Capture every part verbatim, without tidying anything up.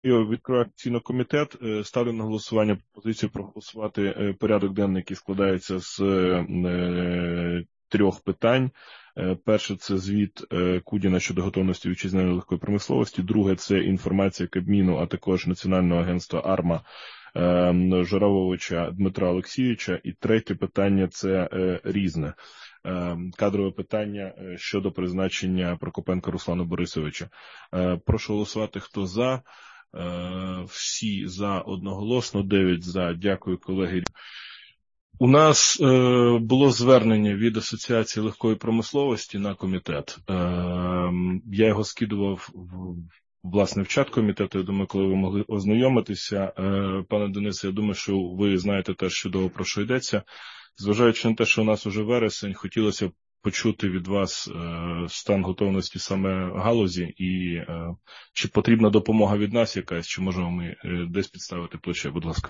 Відкриваю акційний комітет. Ставлю на голосування пропозицію проголосувати порядок денний, який складається з е, трьох питань. Перше – це звіт Кудіна щодо готовності вітчизняної легкої промисловості. Друге – це інформація Кабміну, а також Національного агентства АРМА е, Журавовича Дмитра Олексійовича. І третє питання – це е, різне. Кадрове питання щодо призначення Прокопенка Руслана Борисовича. Прошу голосувати, хто за. Всі за одноголосно, дев'ять за. Дякую, колеги. У нас е, було звернення від Асоціації легкої промисловості на комітет. Е, я його скидував в, власне в чат комітету. Я думаю, коли ви могли ознайомитися. Е, пане Денисе, я думаю, що ви знаєте теж чудово, про що йдеться. Зважаючи на те, що у нас уже вересень, хотілося б почути від вас е, стан готовності саме галузі і е, чи потрібна допомога від нас якась, чи можемо ми е, десь підставити плече, будь ласка.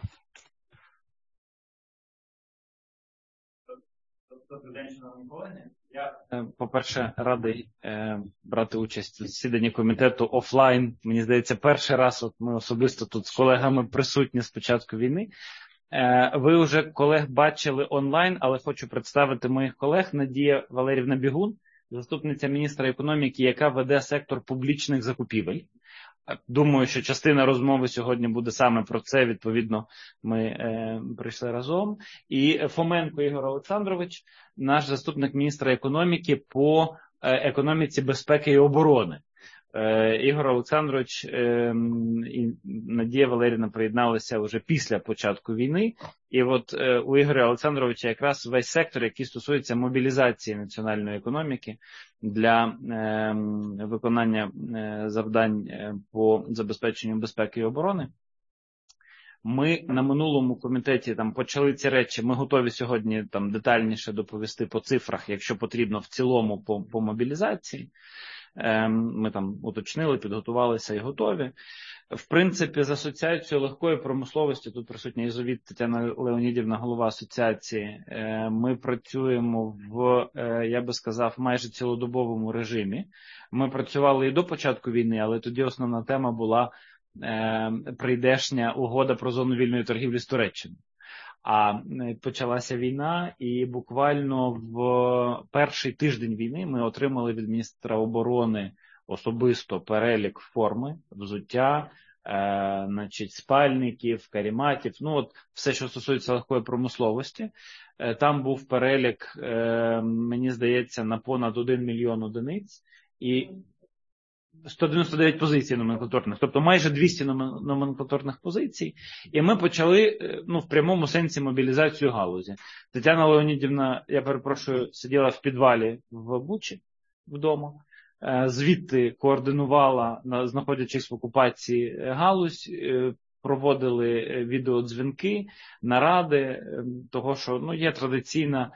Добрий день, шановні колеги. Я, по-перше, радий е, брати участь у засіданні комітету офлайн. Мені здається, перший раз от ми особисто тут з колегами присутні з початку війни. Е, ви вже колег бачили онлайн, але хочу представити моїх колег. Надія Валерівна Бігун, заступниця міністра економіки, яка веде сектор публічних закупівель. Думаю, що частина розмови сьогодні буде саме про це, відповідно, ми е, прийшли разом. І Фоменко Ігор Олександрович, наш заступник міністра економіки по е, економіці безпеки і оборони. Е, Ігор Олександрович е, і Надія Валерівна приєдналися вже після початку війни. І от е, у Ігоря Олександровича якраз весь сектор, який стосується мобілізації національної економіки для е, виконання е, завдань е, по забезпеченню безпеки і оборони. Ми на минулому комітеті там почали ці речі. Ми готові сьогодні там детальніше доповісти по цифрах, якщо потрібно, в цілому по, по мобілізації. Е, ми там уточнили, підготувалися і готові. В принципі, з Асоціацією легкої промисловості, тут присутня Ізовіт Тетяна Леонідівна, голова асоціації, ми працюємо в, я би сказав, майже цілодобовому режимі. Ми працювали і до початку війни, але тоді основна тема була прийдешня угода про зону вільної торгівлі з Туреччиною. А почалася війна, і буквально в перший тиждень війни ми отримали від міністра оборони особисто перелік форми, взуття, е, значить, спальників, каріматів, ну от все, що стосується легкої промисловості. Е, там був перелік, е, мені здається, на понад один мільйон одиниць і сто дев'яносто дев'ять позицій номенклатурних, тобто майже двісті номенклатурних позицій. І ми почали, ну, в прямому сенсі мобілізацію галузі. Тетяна Леонідівна, я перепрошую, сиділа в підвалі в Бучі вдома. Звідти координувала, знаходячись в окупації, галузь, проводили відеодзвінки, наради, того, що ну, є традиційна,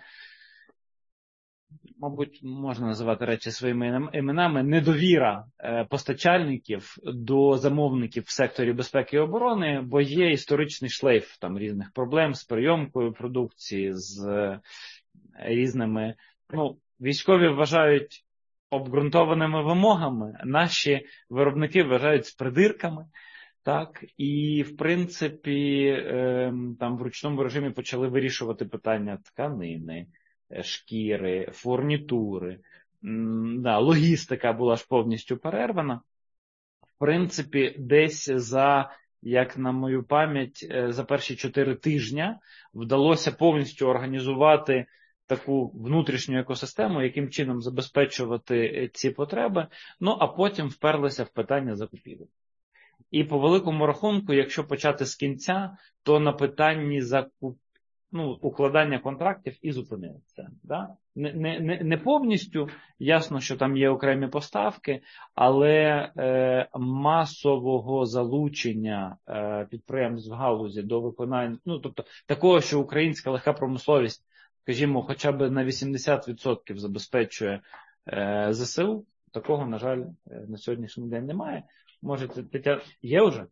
мабуть, можна називати речі своїми іменами, недовіра постачальників до замовників в секторі безпеки і оборони, бо є історичний шлейф там різних проблем з прийомкою продукції, з різними, ну, військові вважають обґрунтованими вимогами, наші виробники вважають з придирками, так, і в принципі е, там в ручному режимі почали вирішувати питання тканини, шкіри, фурнітури, м, да, логістика була ж повністю перервана. В принципі, десь за, як на мою пам'ять, за перші чотири тижня вдалося повністю організувати таку внутрішню екосистему, яким чином забезпечувати ці потреби, ну а потім вперлися в питання закупівель. І по великому рахунку, якщо почати з кінця, то на питанні закуп... ну, укладання контрактів і зупинилися. Да? Не, не, не повністю, ясно, що там є окремі поставки, але е, масового залучення е, підприємств в галузі до виконання, ну, тобто такого, що українська легка промисловість, скажімо, хоча б на вісімдесят відсотків забезпечує е, ЗСУ, такого, на жаль, на сьогоднішній день немає. Може, Тетяна, є вже?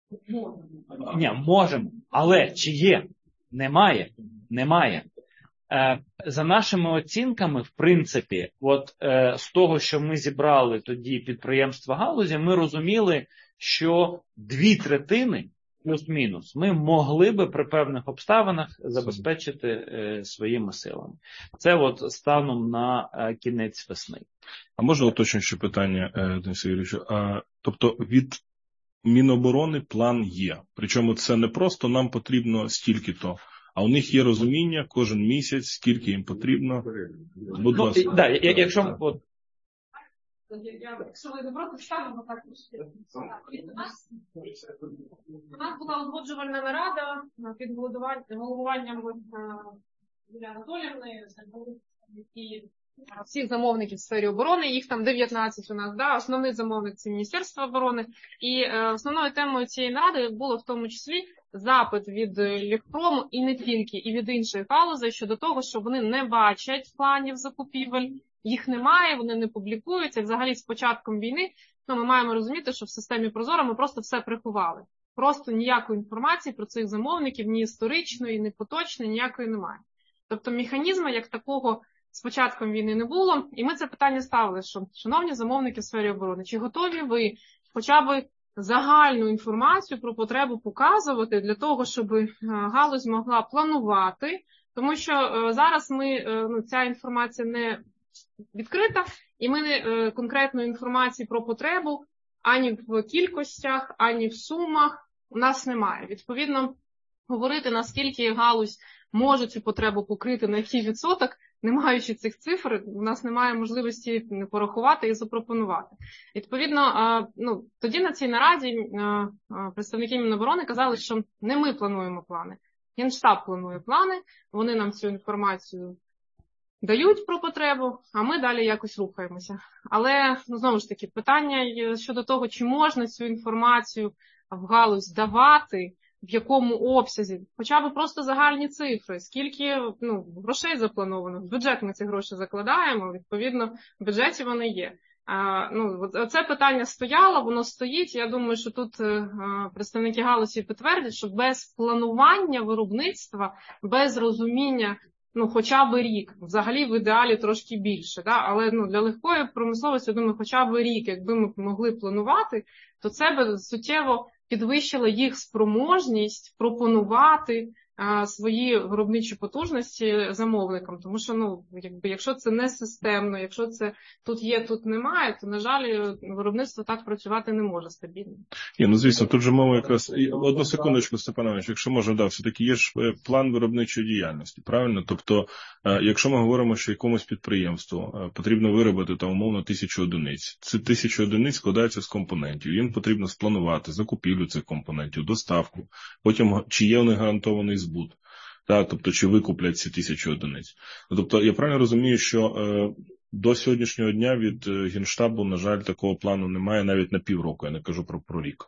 Ні, можемо. Але чи є? Немає. Немає. За нашими оцінками, в принципі, от з того, що ми зібрали тоді підприємства галузі, ми розуміли, що дві третини, плюс-мінус, ми могли би при певних обставинах забезпечити е, своїми силами. Це от станом на е, кінець весни. А можна уточнююче питання, Денис Юрійович? А, тобто від Міноборони план є. Причому це не просто нам потрібно стільки-то, а у них є розуміння кожен місяць, скільки їм потрібно. Будь ласка. Ну, да, якщо... От... Якщо ви не проти, ставимо так. У нас була узгоджувальна нарада під головуванням Юлії Анатоліївни і всіх замовників в сфері оборони. Їх там дев'ятнадцять у нас. Да? Основний замовник – це Міністерство оборони. І е, основною темою цієї наради було в тому числі запит від Легпрому і не тільки, і від інших галузей щодо того, що вони не бачать планів закупівель. Їх немає, вони не публікуються. Взагалі, з початком війни, ну, ми маємо розуміти, що в системі Прозоро ми просто все приховали. Просто ніякої інформації про цих замовників, ні історичної, ні поточної, ніякої немає. Тобто механізму як такого з початком війни не було. І ми це питання ставили, що, шановні замовники в сфері оборони, чи готові ви хоча б загальну інформацію про потребу показувати для того, щоб галузь могла планувати, тому що зараз ми, ну, ця інформація не відкрита, і ми не, конкретної інформації про потребу ані в кількостях, ані в сумах у нас немає. Відповідно, говорити, наскільки галузь може цю потребу покрити, на який відсоток, не маючи цих цифр, у нас немає можливості порахувати і запропонувати. Відповідно, ну, тоді на цій нараді представники Міноборони казали, що не ми плануємо плани. Генштаб планує плани, вони нам цю інформацію дають про потребу, а ми далі якось рухаємося. Але, ну, знову ж таки, питання щодо того, чи можна цю інформацію в галузь давати, в якому обсязі, хоча б просто загальні цифри, скільки, ну, грошей заплановано, в бюджет ми ці гроші закладаємо, відповідно, в бюджеті вони є. А, ну, це питання стояло, воно стоїть, я думаю, що тут а, представники галузі підтвердять, що без планування виробництва, без розуміння, ну, хоча б рік, взагалі в ідеалі трошки більше, да? Але, ну, для легкої промисловості, я думаю, хоча б рік, якби ми могли планувати, то це б суттєво підвищило їх спроможність пропонувати а, свої виробничі потужності замовникам. Тому що, ну, якби, якщо це не системно, якщо це тут є, тут немає, то, на жаль, виробництво так працювати не може стабільно. Ні, ну, звісно, тут же мова якраз... Одну секундочку, Степанович, якщо можна, да, все-таки є ж план виробничої діяльності, правильно? Тобто, якщо ми говоримо, що якомусь підприємству потрібно виробити, там, умовно, тисячу одиниць, ці тисячі одиниць складаються з компонентів, їм потрібно спланувати закупівлю цих компонентів, доставку, потім, чи є у них гарантований збут, так, тобто, чи викуплять ці тисячі одиниць. Тобто, я правильно розумію, що е, до сьогоднішнього дня від Генштабу, на жаль, такого плану немає навіть на півроку, я не кажу про, про рік.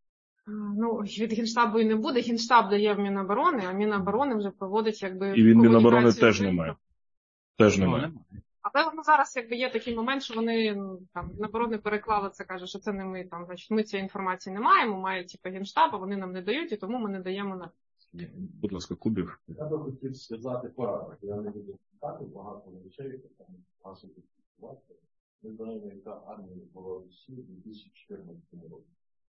Ну, від Генштабу і не буде. Генштаб дає в Міноборони, а Міноборони вже проводить, якби... І від Міноборони теж немає. Теж немає. Але ну, зараз якби є такий момент, що вони, там, Міноборони переклали це, каже, що це не ми, там, значить, ми цієї інформації не маємо, має, типу, Генштаб, а вони нам не дають, і тому ми не даємо на... Будь ласка, Кубів. Я би хотів сказати порядок. Я не буду питати багато речей, які там наші підприємства. Ми знаємо, яка армія була в Росії у дві тисячі чотирнадцятому році.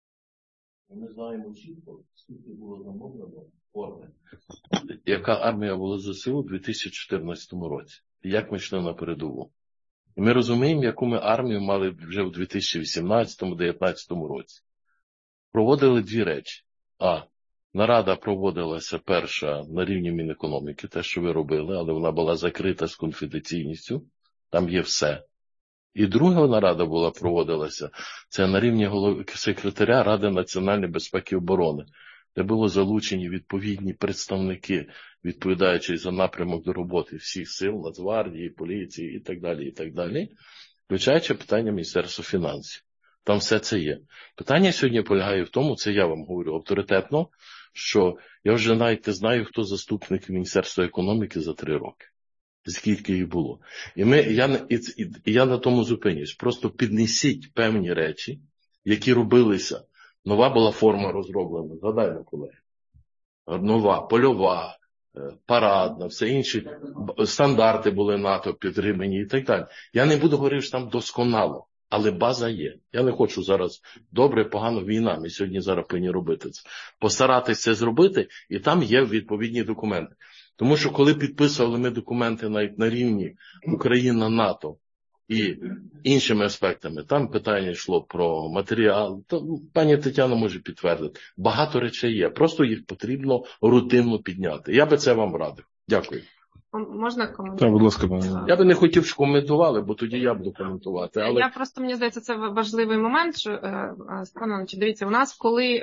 І ми знаємо чітко, скільки було замовлено форми. Яка армія була ЗСУ у дві тисячі чотирнадцятому році. І як ми йшли на передову. І ми розуміємо, яку ми армію мали вже в дві тисячі вісімнадцятому - дві тисячі дев'ятнадцятому році. Проводили дві речі. А. Нарада проводилася перша на рівні Мінекономіки, те, що ви робили, але вона була закрита з конфіденційністю, там є все. І друга нарада була проводилася, це на рівні голов... секретаря Ради національної безпеки і оборони, де було залучені відповідні представники, відповідаючи за напрямок до роботи всіх сил, Нацгвардії, поліції і так далі, і так далі, включаючи питання Міністерства фінансів. Там все це є. Питання сьогодні полягає в тому, це я вам говорю авторитетно, що я вже навіть не знаю, хто заступник Міністерства економіки за три роки. Скільки їх було. І, ми, я, і, і я на тому зупинюсь. Просто піднесіть певні речі, які робилися. Нова була форма розроблена. Згадаймо, колеги. Нова, польова, парадна, все інші стандарти були НАТО підтримані і так далі. Я не буду говорити, що там досконало, але база є. Я не хочу зараз добре, погано, війна, ми сьогодні зараз повинні робити це. Постаратися це зробити, і там є відповідні документи. Тому що коли підписували ми документи навіть на рівні Україна-НАТО і іншими аспектами, там питання йшло про матеріал, то пані Тетяна може підтвердити. Багато речей є, просто їх потрібно рутинно підняти. Я би це вам радив. Дякую. Можна коментувати? Так, будь ласка, пане. Я би не хотів, щоб коментували, бо тоді я буду коментувати. Але... Я просто, мені здається, це важливий момент. Що, Степан Іванович, дивіться, у нас, коли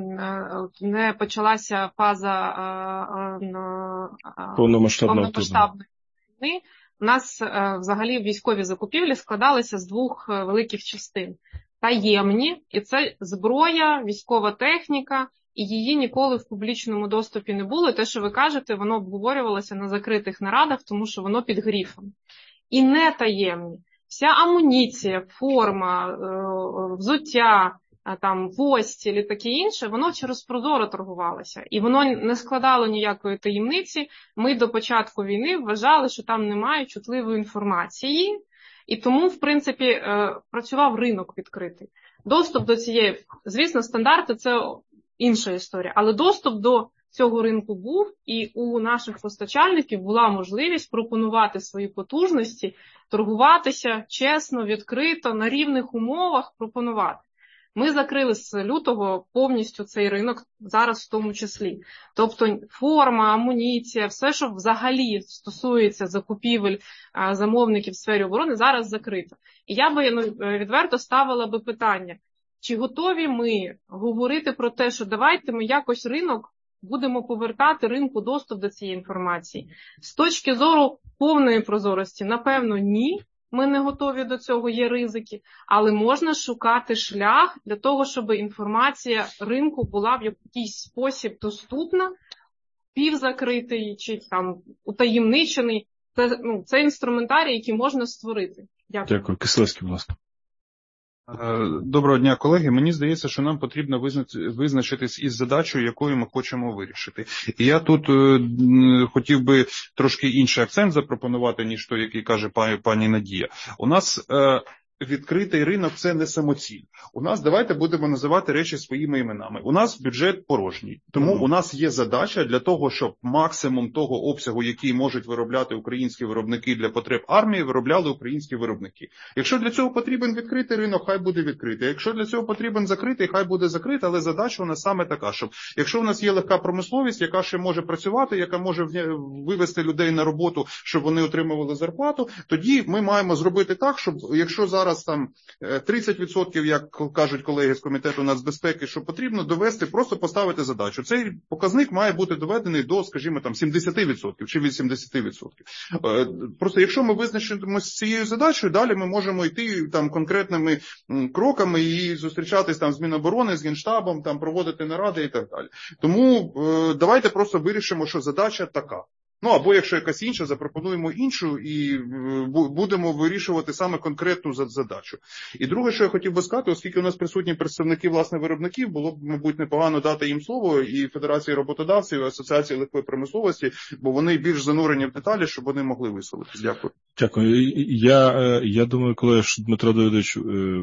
не почалася фаза повномасштабної війни, у нас взагалі військові закупівлі складалися з двох великих частин. Таємні, і це зброя, військова техніка, і її ніколи в публічному доступі не було. І те, що ви кажете, воно обговорювалося на закритих нарадах, тому що воно під грифом. І не таємні. Вся амуніція, форма, взуття, там, постіль і таке інше, воно через прозоро торгувалося. І воно не складало ніякої таємниці. Ми до початку війни вважали, що там немає чутливої інформації. І тому, в принципі, працював ринок відкритий. Доступ до цієї, звісно, стандарти – це інша історія. Але доступ до цього ринку був, і у наших постачальників була можливість пропонувати свої потужності, торгуватися чесно, відкрито, на рівних умовах пропонувати. Ми закрили з лютого повністю цей ринок, зараз в тому числі. Тобто форма, амуніція, все, що взагалі стосується закупівель замовників в сфері оборони, зараз закрито. І я би ну, відверто ставила би питання, чи готові ми говорити про те, що давайте ми якось ринок будемо повертати ринку доступ до цієї інформації. З точки зору повної прозорості, напевно, ні. Ми не готові до цього, є ризики, але можна шукати шлях для того, щоб інформація ринку була в якийсь спосіб доступна, півзакритий чи там утаємничений. Це, ну, це інструментарій, який можна створити. Дякую. Дякую. Кислевський, будь ласка. Доброго дня, колеги. Мені здається, що нам потрібно визначитись із задачею, якою ми хочемо вирішити. І я тут е, хотів би трошки інший акцент запропонувати, ніж той, який каже пані Надія. У нас е, відкритий ринок – це не самоціль. У нас, давайте будемо називати речі своїми іменами. У нас бюджет порожній. Тому mm-hmm. у нас є задача для того, щоб максимум того обсягу, який можуть виробляти українські виробники для потреб армії, виробляли українські виробники. Якщо для цього потрібен відкритий ринок, хай буде відкритий. Якщо для цього потрібен закритий, хай буде закритий. Але задача у нас саме така, щоб якщо у нас є легка промисловість, яка ще може працювати, яка може вивести людей на роботу, щоб вони отримували зарплату, тоді ми маємо зробити так, щоб якщо зараз там тридцять відсотків, як кажуть колеги з комітету нацбезпеки, що потрібно довести, просто поставити задачу. Цей показник має бути доведений до, скажімо, там сімдесят відсотків чи вісімдесят відсотків. Просто якщо ми визначимося з цією задачею, далі ми можемо йти там конкретними кроками і зустрічатись там з Міноборони, з Генштабом, там проводити наради і так далі. Тому давайте просто вирішимо, що задача така. Ну, або якщо якась інша, запропонуємо іншу і будемо вирішувати саме конкретну задачу. І друге, що я хотів би сказати, оскільки у нас присутні представники, власне, виробників, було б, мабуть, непогано дати їм слово і Федерації роботодавців, і Асоціації легкої промисловості, бо вони більш занурені в деталі, щоб вони могли висловитися. Дякую. Дякую. Я, я думаю, коли Дмитро Давидович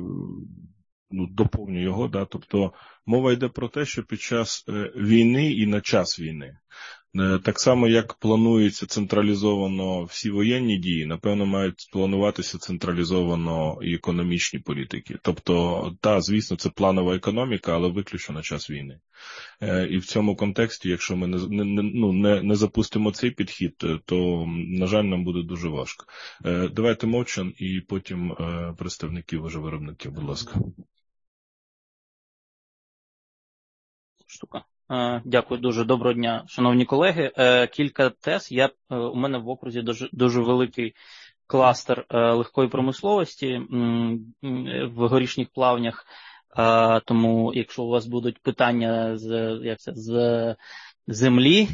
ну, доповню його, да, тобто мова йде про те, що під час війни і на час війни так само, як планується централізовано всі воєнні дії, напевно, мають плануватися централізовано і економічні політики. Тобто, та, звісно, це планова економіка, але виключно на час війни. І в цьому контексті, якщо ми не, не, ну, не, не запустимо цей підхід, то, на жаль, нам буде дуже важко. Давайте Мовчан і потім представників вже виробників, будь ласка. Штука. Дякую дуже. Доброго дня, шановні колеги. Кілька тез. Я, у мене в окрузі дуже, дуже великий кластер легкої промисловості в горішніх плавнях. Тому, якщо у вас будуть питання з, як це, з землі,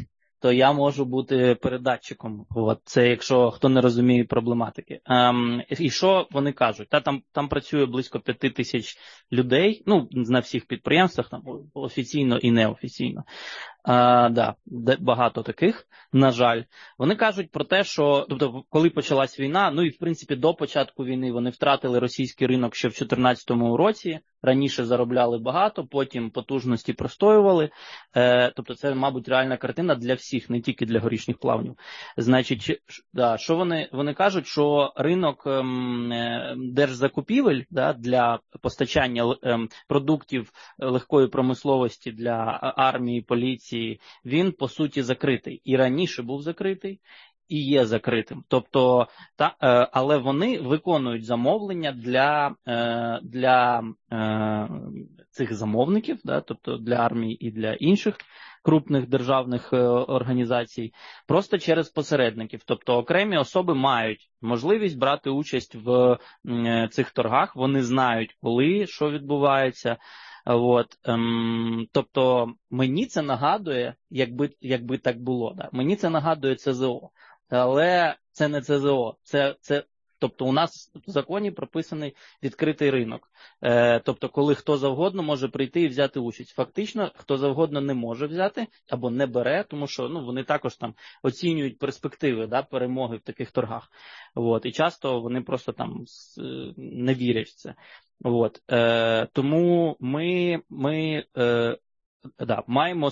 то я можу бути передатчиком. От, це якщо хто не розуміє проблематики. Ем, і що вони кажуть? Та, там, там працює близько п'яти тисяч людей, ну, на всіх підприємствах, там, офіційно і неофіційно. А, да, багато таких, на жаль. Вони кажуть про те, що, тобто, коли почалась війна, ну і, в принципі, до початку війни вони втратили російський ринок ще в дві тисячі чотирнадцятому році, раніше заробляли багато, потім потужності простоювали. Е, тобто, це, мабуть, реальна картина для всіх, не тільки для горішніх плавнів. Значить, да, що вони, вони кажуть, що ринок ем, держзакупівель, да, для постачання ем, продуктів легкої промисловості для армії, поліції, він, по суті, закритий. І раніше був закритий, і є закритим. Тобто, та, е, але вони виконують замовлення для, е, для е, цих замовників, да, тобто для армії і для інших крупних державних е, організацій, просто через посередників. Тобто окремі особи мають можливість брати участь в е, цих торгах, вони знають, коли, що відбувається. От, ем, тобто мені це нагадує, якби, якби так було, да? Мені це нагадує це зе о, але це не це зе о, це, це, тобто у нас в законі прописаний відкритий ринок, е, тобто коли хто завгодно може прийти і взяти участь. Фактично, хто завгодно не може взяти або не бере, тому що ну, вони також там оцінюють перспективи, да, перемоги в таких торгах. От, і часто вони просто там не вірять в це. От, е, тому ми, ми е, да, маємо,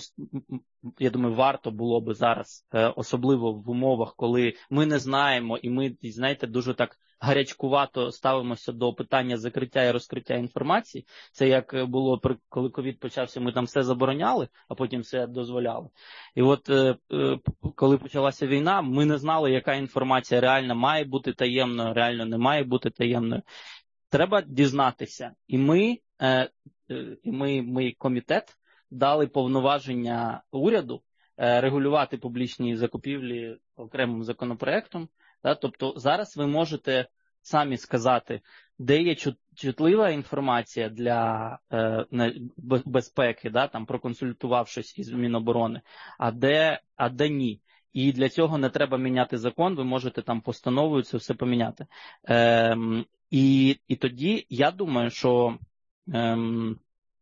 я думаю, варто було би зараз, е, особливо в умовах, коли ми не знаємо і ми, знаєте, дуже так гарячкувато ставимося до питання закриття і розкриття інформації. Це як було, коли ковід почався, ми там все забороняли, а потім все дозволяли. І от е, е, коли почалася війна, ми не знали, яка інформація реально має бути таємною, реально не має бути таємною. Треба дізнатися. І ми, е, і ми, ми комітет, дали повноваження уряду е, регулювати публічні закупівлі окремим законопроектом. Да? Тобто зараз ви можете самі сказати, де є чутлива інформація для е, безпеки, да? Там, проконсультувавшись із Міноборони, а де, а де ні. І для цього не треба міняти закон, ви можете там постановою це все поміняти. Ем, і, і тоді я думаю, що, ем,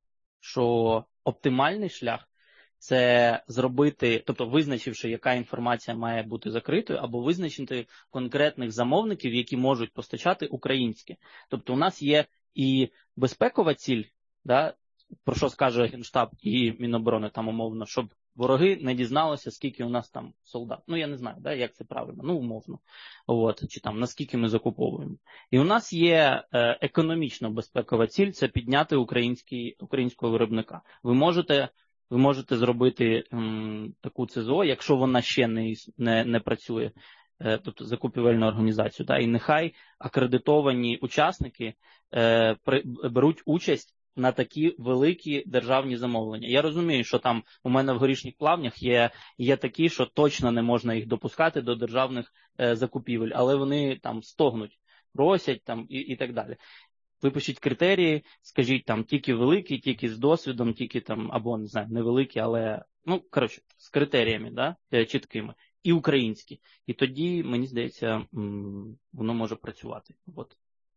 що оптимальний шлях – це зробити, тобто визначивши, яка інформація має бути закритою, або визначити конкретних замовників, які можуть постачати українське. Тобто у нас є і безпекова ціль, да, про що скаже Генштаб і Міноборони там умовно, щоб вороги не дізналися, скільки у нас там солдат. Ну, я не знаю, да, як це правильно, ну, умовно. От, чи там, наскільки ми закуповуємо. І у нас є е, економічно безпекова ціль, це підняти український, українського виробника. Ви можете, ви можете зробити м, таку це зе о, якщо вона ще не, не, не працює, е, тобто закупівельну організацію, да, і нехай акредитовані учасники е, при, беруть участь на такі великі державні замовлення. Я розумію, що там у мене в горішніх плавнях є, є такі, що точно не можна їх допускати до державних е, закупівель, але вони там стогнуть, просять там і, і так далі. Випишіть критерії, скажіть там тільки великі, тільки з досвідом, тільки там, або, не знаю, невеликі, але, ну, коротше, з критеріями, да, чіткими. І українські. І тоді, мені здається, воно може працювати. От.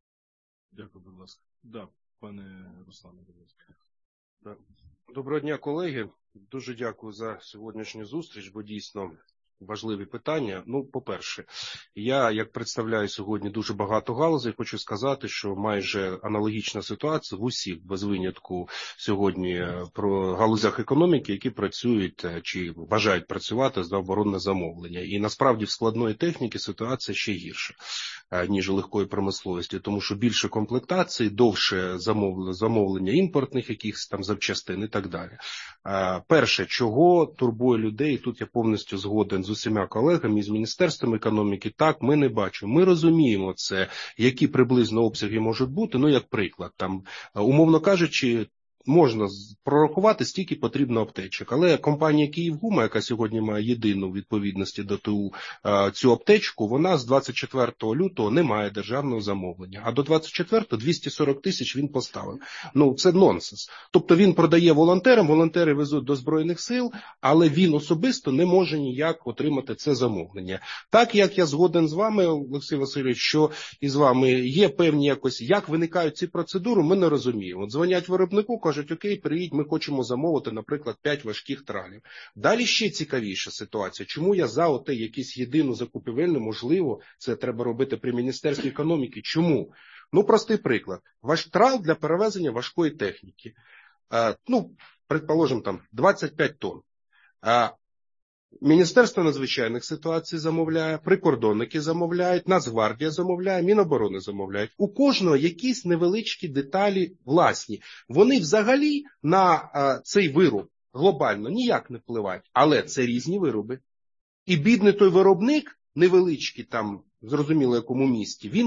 Дякую, будь ласка. Да. Пане Руслане, будь ласка. Доброго дня, колеги. Дуже дякую за сьогоднішню зустріч, бо дійсно важливі питання. Ну, по-перше, я, як представляю сьогодні дуже багато галузей, хочу сказати, що майже аналогічна ситуація в усіх, без винятку, сьогодні про галузях економіки, які працюють чи бажають працювати за оборонне замовлення. І насправді в складної техніки ситуація ще гірша, ніж у легкої промисловості, тому що більше комплектацій, довше замовлення імпортних якихось там запчастин і так далі. Перше, чого турбує людей, і тут я повністю згоден з усіма колегами з Міністерством економіки, так, ми не бачимо. Ми розуміємо це, які приблизно обсяги можуть бути, ну, як приклад, там, умовно кажучи, можна прорахувати, стільки потрібно аптечок. Але компанія «Київгума», яка сьогодні має єдину відповідності до ТУ цю аптечку, вона з двадцять четвертого лютого не має державного замовлення. А до двадцять четвертого двісті сорок тисяч він поставив. Ну, це нонсенс. Тобто він продає волонтерам, волонтери везуть до Збройних сил, але він особисто не може ніяк отримати це замовлення. Так, як я згоден з вами, Олексій Васильович, що і з вами є певні якось, як виникають ці процедури, ми не розуміємо. От дзвонять виробнику, кажуть, окей, приїдь, ми хочемо замовити, наприклад, п'ять важких тралів. Далі ще цікавіша ситуація. Чому я за оте якісь єдину закупівельну, можливо, це треба робити при Міністерстві економіки. Чому? Ну, простий приклад. Ваш трал для перевезення важкої техніки. Е, ну, предположим, там двадцять п'ять тонн. Е, Міністерство надзвичайних ситуацій замовляє, прикордонники замовляють, Нацгвардія замовляє, Міноборони замовляють. У кожного якісь невеличкі деталі власні. Вони взагалі на а, цей вироб глобально ніяк не впливають, але це різні вироби. І бідний той виробник, невеличкий там, зрозуміло якому місті, він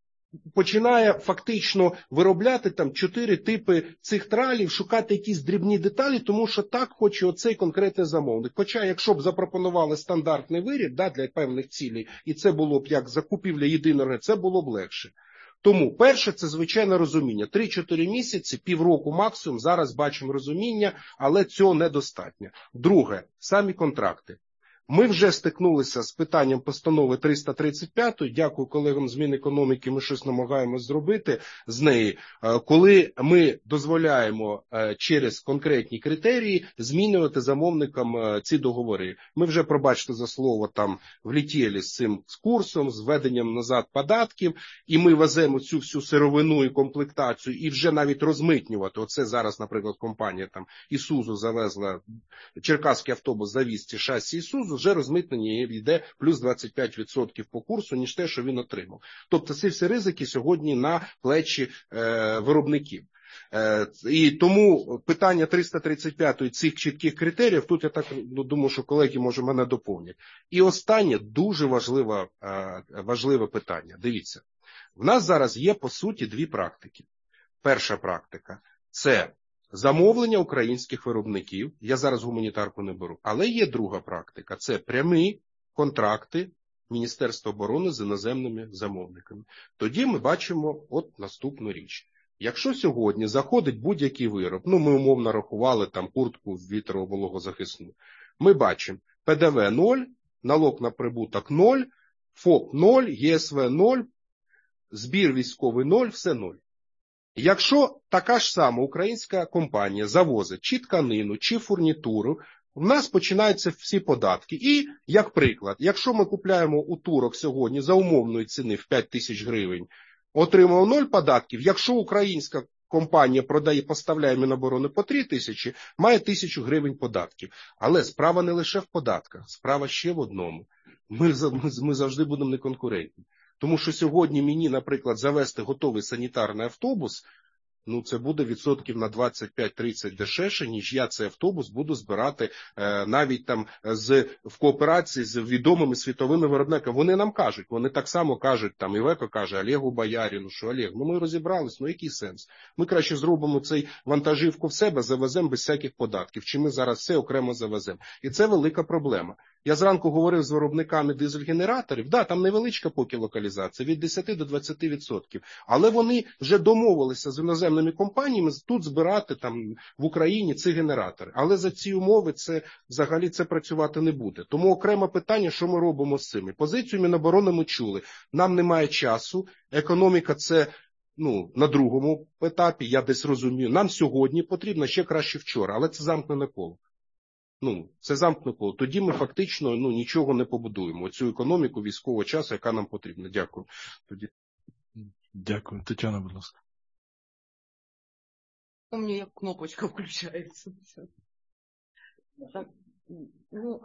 починає фактично виробляти там чотири типи цих тралів, шукати якісь дрібні деталі, тому що так хоче оцей конкретний замовник. Хоча, якщо б запропонували стандартний виріб, да, для певних цілей, і це було б як закупівля єдиного, це було б легше. Тому, перше, це звичайне розуміння. три-чотири місяці, півроку максимум, зараз бачимо розуміння, але цього недостатньо. Друге, самі контракти. Ми вже стикнулися з питанням постанови триста тридцять п'ять, дякую колегам з Мінекономіки, ми щось намагаємось зробити з неї, коли ми дозволяємо через конкретні критерії змінювати замовникам ці договори. Ми вже, пробачте за слово, там влетіли з цим з курсом, з введенням назад податків, і ми веземо цю всю сировину і комплектацію, і вже навіть розмитнювати. Оце зараз, наприклад, компанія там Ісузу завезла, черкаський автобус завіз ці шасі Ісузу, вже розмитнення йде плюс двадцять п'ять відсотків по курсу, ніж те, що він отримав. Тобто ці всі ризики сьогодні на плечі е, виробників. Е, і тому питання триста тридцять п'ять цих чітких критеріїв, тут я так ну, думаю, що колеги, може, мене доповнять. І останнє дуже важливе, е, важливе питання. Дивіться, в нас зараз є, по суті, дві практики. Перша практика – це замовлення українських виробників, я зараз гуманітарку не беру, але є друга практика, це прямі контракти Міністерства оборони з іноземними замовниками. Тоді ми бачимо от наступну річ. Якщо сьогодні заходить будь-який вироб, ну ми умовно рахували там куртку вітровологозахисну, ми бачимо ПДВ нуль, налог на прибуток нуль, ФОП нуль, ЄСВ нуль, збір військовий нуль, все нуль. Якщо така ж сама українська компанія завозить чи тканину, чи фурнітуру, в нас починаються всі податки. І, як приклад, якщо ми купляємо у турок сьогодні за умовної ціни в п'ять тисяч гривень, отримав нуль податків, якщо українська компанія продає, поставляє Міноборони по три тисячі, має тисячу гривень податків. Але справа не лише в податках, справа ще в одному. Ми, ми, ми завжди будемо неконкурентні. Тому що сьогодні мені, наприклад, завести готовий санітарний автобус, ну це буде відсотків на двадцять п'ять-тридцять дешевше, ніж я цей автобус буду збирати е, навіть там з, в кооперації з відомими світовими виробниками. Вони нам кажуть, вони так само кажуть, там Івеко каже Олегу Бояріну, що Олег, ну ми розібрались, ну який сенс? Ми краще зробимо цей вантажівку в себе, завеземо без всяких податків, чи ми зараз все окремо завеземо. І це велика проблема. Я зранку говорив з виробниками дизель-генераторів, да, там невеличка поки локалізація, від десяти до двадцяти відсотків, але вони вже домовилися з іноземними компаніями тут збирати там в Україні ці генератори. Але за ці умови це взагалі це працювати не буде. Тому окреме питання, що ми робимо з цими. Позицію Міноборони ми чули. Нам немає часу, економіка це ну, на другому етапі, я десь розумію. Нам сьогодні потрібно, ще краще вчора, але це замкнене коло. Ну, це замкнене коло. Тоді ми фактично ну, нічого не побудуємо. Цю економіку військового часу, яка нам потрібна. Дякую. Тоді... Дякую. Тетяна, будь ласка. Помню, як кнопочка включається. Так, ну,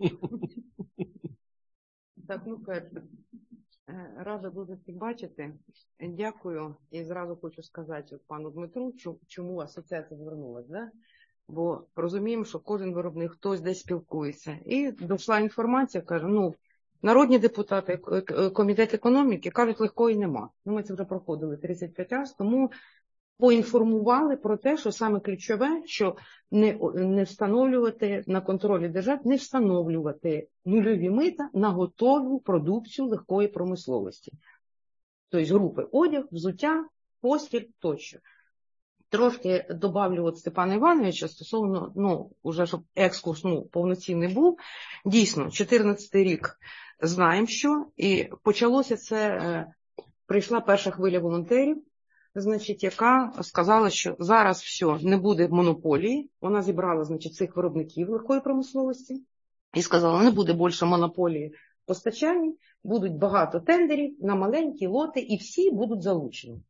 так, ну, перше. Рада дуже всіх бачити. Дякую. І зразу хочу сказати пану Дмитру, чому асоціація звернулася. Да? Бо розуміємо, що кожен виробник, хтось десь спілкується. І дійшла інформація, каже, ну, народні депутати, комітет економіки кажуть, легкої нема. Ну, ми це вже проходили тридцять п'ять разів, тому поінформували про те, що саме ключове, що не, не встановлювати на контролі держав, не встановлювати нульові мита на готову продукцію легкої промисловості. Тобто групи одяг, взуття, постіль тощо. Трошки добавлю от Степана Івановича стосовно, ну, уже щоб екскурс, ну, повноцінний був. Дійсно, чотирнадцятий рік знаємо, що, і почалося це, е, прийшла перша хвиля волонтерів, значить, яка сказала, що зараз все, не буде монополії. Вона зібрала, значить, цих виробників легкої промисловості і сказала, не буде більше монополії постачання, будуть багато тендерів на маленькі лоти і всі будуть залучені.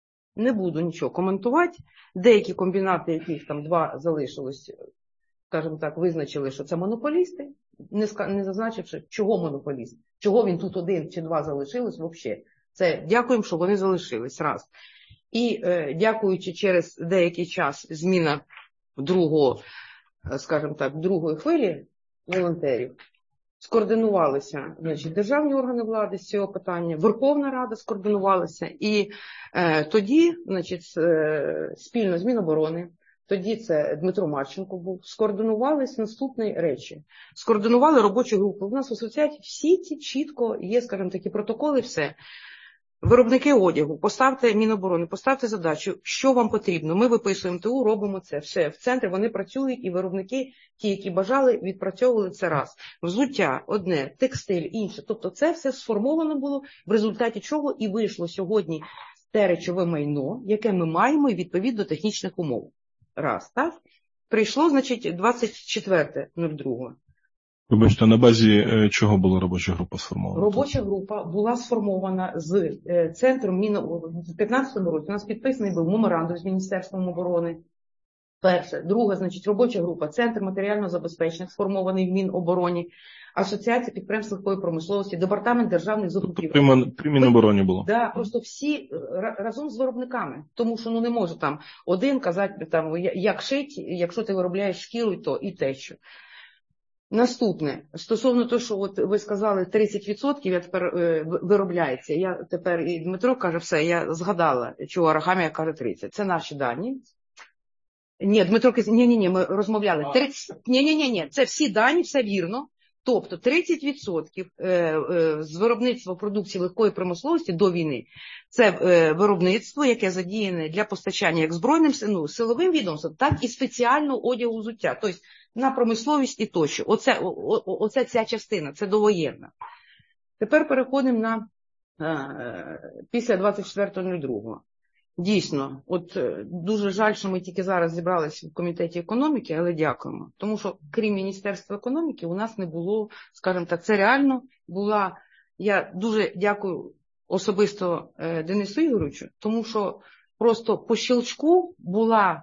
Не буду нічого коментувати. Деякі комбінати, яких там два залишилось, скажімо так, визначили, що це монополісти, не, ска... не зазначивши, чого монополіст, чого він тут один чи два залишилось взагалі. Це дякуємо, що вони залишились, раз. І е, дякуючи через деякий час зміна другого, скажімо так, другої хвилі волонтерів, скоординувалися, значить, державні органи влади з цього питання, Верховна Рада скоординувалася, і е, тоді, значить, е, спільно з Міноборони, тоді це Дмитро Марченко був, скоординувалися наступні речі. Скоординували робочу групу. У нас в асоціації всі ці чітко є, скажімо, такі протоколи, все. Виробники одягу, поставте Міноборони, поставте задачу, що вам потрібно. Ми виписуємо ТУ, робимо це. Все, в центрі вони працюють, і виробники, ті, які бажали, відпрацьовували це раз. Взуття одне, текстиль інше. Тобто це все сформовано було, в результаті чого і вийшло сьогодні те речове майно, яке ми маємо, і відповідно до технічних умов. Раз, так? Прийшло, значить, двадцять четверте нуль другого. Вибачте, на базі чого була робоча група сформована? Робоча група була сформована з центром Міноборони. В п'ятнадцятому році у нас підписаний був меморандум з Міністерством оборони. Перше. Друге, значить, робоча група. Центр матеріального забезпечення сформований в Мінобороні. Асоціація підприємств легкої промисловості, Департамент державних закупівель. Тобто при Мінобороні було? Да, просто всі разом з виробниками. Тому що ну не може там один казати, там, як шить, якщо ти виробляєш шкіру, і то, і те, що. Наступне, стосовно того, що от ви сказали, тридцять відсотків я тепер е, виробляється. Я тепер, і Дмитро каже, все, я згадала, чого Арахамія каже тридцять. Це наші дані. Ні, Дмитро каже, ні-ні-ні, ми розмовляли. тридцять, ні-ні-ні, це всі дані, все вірно. Тобто тридцять відсотків е, е, з виробництва продукції легкої промисловості до війни – це е, виробництво, яке задіяне для постачання як збройним ну, силовим відомствам, так і спеціального одягу взуття. Тобто на промисловість і тощо. Оце, о, оце ця частина, це довоєнна. Тепер переходимо на е, після двадцять четвертого нуль другого. Дійсно, от дуже жаль, що ми тільки зараз зібралися в Комітеті економіки, але дякуємо. Тому що, крім Міністерства економіки, у нас не було, скажімо так, це реально була, я дуже дякую особисто е, Денису Ігоровичу, тому що просто по щелчку була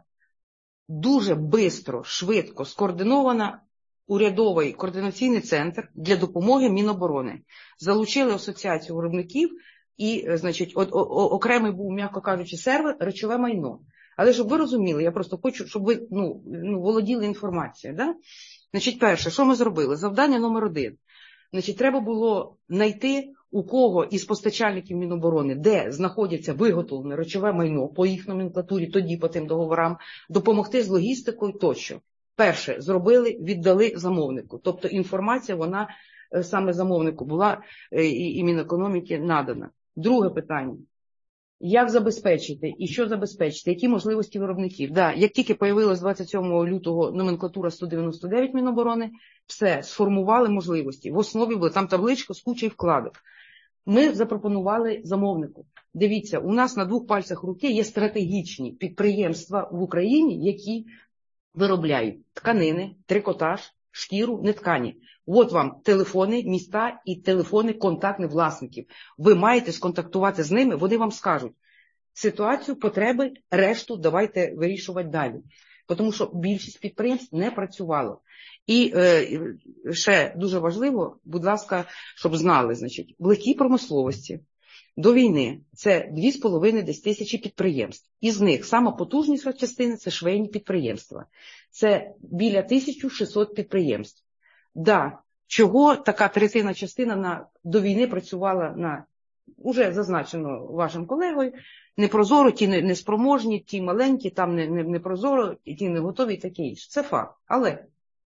дуже швидко, швидко скоординована урядовий координаційний центр для допомоги Міноборони. Залучили асоціацію виробників і, значить, о, о, окремий був, м'яко кажучи, сервер, речове майно. Але щоб ви розуміли, я просто хочу, щоб ви ну, ну, володіли інформацією. Да? Значить, перше, що ми зробили? Завдання номер один. Значить, треба було знайти у кого із постачальників Міноборони, де знаходяться виготовлене речове майно по їх номенклатурі, тоді по тим договорам, допомогти з логістикою тощо. Перше, зробили, віддали замовнику. Тобто інформація, вона саме замовнику була і, і Мінекономіки надана. Друге питання. Як забезпечити і що забезпечити? Які можливості виробників? Да, як тільки появилась двадцять сьомого лютого номенклатура сто дев'яносто дев'ять Міноборони, все, сформували можливості. В основі була там табличка з кучою вкладок. Ми запропонували замовнику. Дивіться, у нас на двох пальцях руки є стратегічні підприємства в Україні, які виробляють тканини, трикотаж, шкіру, неткані. От вам телефони, міста і телефони контактних власників. Ви маєте сконтактувати з ними, вони вам скажуть ситуацію, потреби, решту давайте вирішувати далі. Тому що більшість підприємств не працювало. І е, ще дуже важливо, будь ласка, щоб знали, значить, в легкій промисловості до війни це дві з половиною десь тисячі підприємств. Із них сама потужніша частина – це швейні підприємства. Це біля тисяча шістсот підприємств. Да, чого така третина частина на, до війни працювала на уже зазначено вашим колегою, непрозоро, ті неспроможні, ті маленькі, там не, не, не прозоро, ті не готові і таке інше. Це факт. Але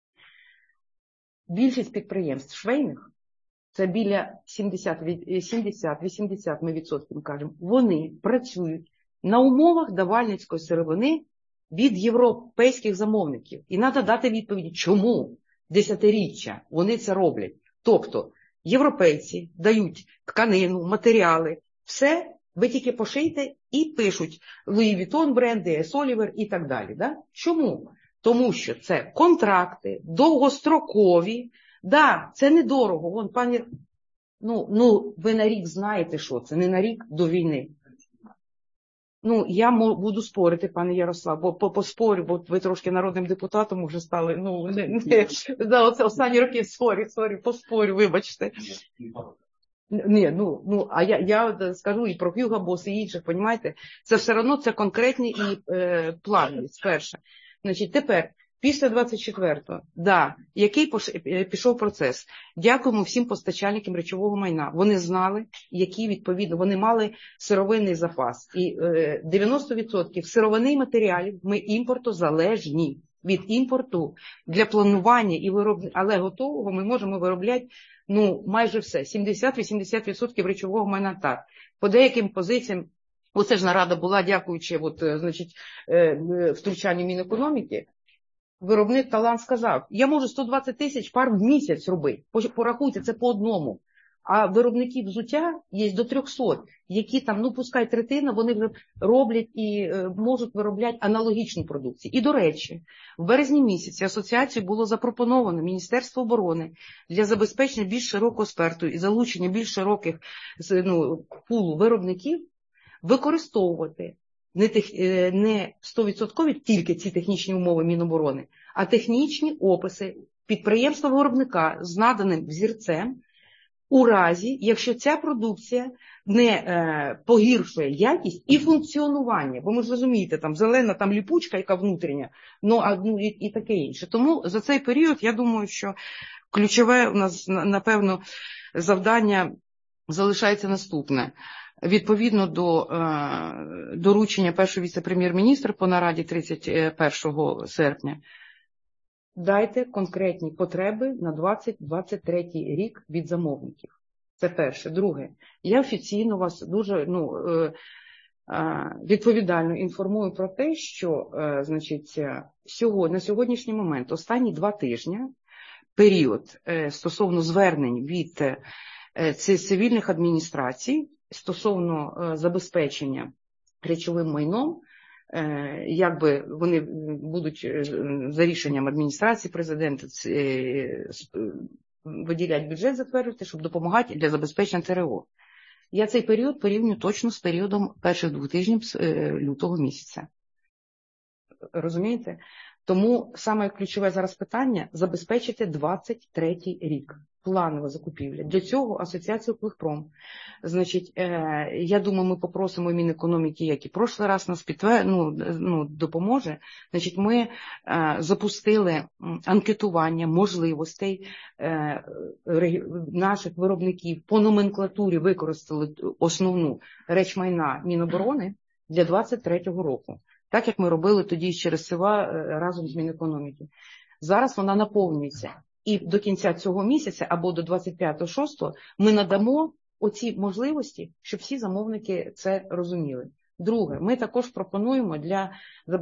більшість підприємств швейних, це біля сімдесят-вісімдесят ми відсотків кажемо, вони працюють на умовах давальницької сировини від європейських замовників. І треба дати відповідь, чому десятиріччя вони це роблять. Тобто європейці дають тканину, матеріали, все, ви тільки пошийте і пишуть Луї Вітон бренди, Ес Олівер і так далі. Да? Чому? Тому що це контракти, довгострокові. Да, це недорого. Вон, пані, ну, ну, ви на рік знаєте, що це, не на рік до війни. Ну, я буду спорити, пане Ярослав, бо поспорю, бо ви трошки народним депутатом вже стали, ну, не, не, за оце останні роки сорі, сорі, поспорю, вибачте. Ні, ну, ну, а я, я скажу і про Hugo Boss, і інших, понімаєте? Це все одно, це конкретні і е, плани, перше. Значить, тепер, після двадцять четвертого, да, який пош... пішов процес? Дякуємо всім постачальникам речового майна. Вони знали, які, відповідно, вони мали сировинний запас. І е, дев'яносто відсотків сировини і матеріалів ми імпортозалежні від імпорту для планування і вироблення, але готового ми можемо виробляти, ну, майже все. сімдесят-вісімдесят відсотків речового майна так. По деяким позиціям, оце ж нарада була, дякуючи, от, значить, е, втручанню Мінекономіки, виробник Талант сказав, я можу сто двадцять тисяч пар в місяць робити. Порахуйте, це по одному. А виробників взуття є до трьохсот, які там, ну, пускай третина, вони вже роблять і е, можуть виробляти аналогічну продукцію. І, до речі, в березні місяці асоціацію було запропоновано Міністерство оборони для забезпечення більш широкого спектру і залучення більш широких, ну, пулу виробників використовувати не, тех, не сто відсотків тільки ці технічні умови Міноборони, а технічні описи підприємства-виробника з наданим взірцем, у разі, якщо ця продукція не е, погіршує якість і функціонування. Бо ви ж розумієте, там зелена там ліпучка, яка внутрішня, ну, а, ну і, і таке інше. Тому за цей період, я думаю, що ключове у нас, напевно, завдання залишається наступне. Відповідно до е, доручення першого віце-прем'єр-міністра по нараді тридцять першого серпня, дайте конкретні потреби на двадцять двадцять третій рік від замовників. Це перше. Друге, я офіційно вас дуже, ну, е, е, відповідально інформую про те, що, е, значить, сьогодні, на сьогоднішній момент, останні два тижні, період е, стосовно звернень від е, цивільних адміністрацій, стосовно е, забезпечення речовим майном, е, якби вони будуть е, за рішенням адміністрації президента е, виділяти бюджет, затвердити, щоб допомагати для забезпечення ТРО. Я цей період порівнюю точно з періодом перших двох тижнів е, лютого місяця. Розумієте? Тому саме ключове зараз питання – забезпечити двадцять третій рік. Планова закупівля. Для цього асоціація Укрпром. Значить, е, я думаю, ми попросимо Мінекономіки, як і прошлий раз нас підтвер... ну, ну, допоможе. Значить, ми е, запустили анкетування можливостей е, ре... наших виробників по номенклатурі використали основну речмайна Міноборони для двадцять третього року. Так, як ми робили тоді через СИВА разом з Мінекономіки. Зараз вона наповнюється. І до кінця цього місяця, або до двадцять п'ятого шостого, ми надамо оці можливості, щоб всі замовники це розуміли. Друге, ми також пропонуємо для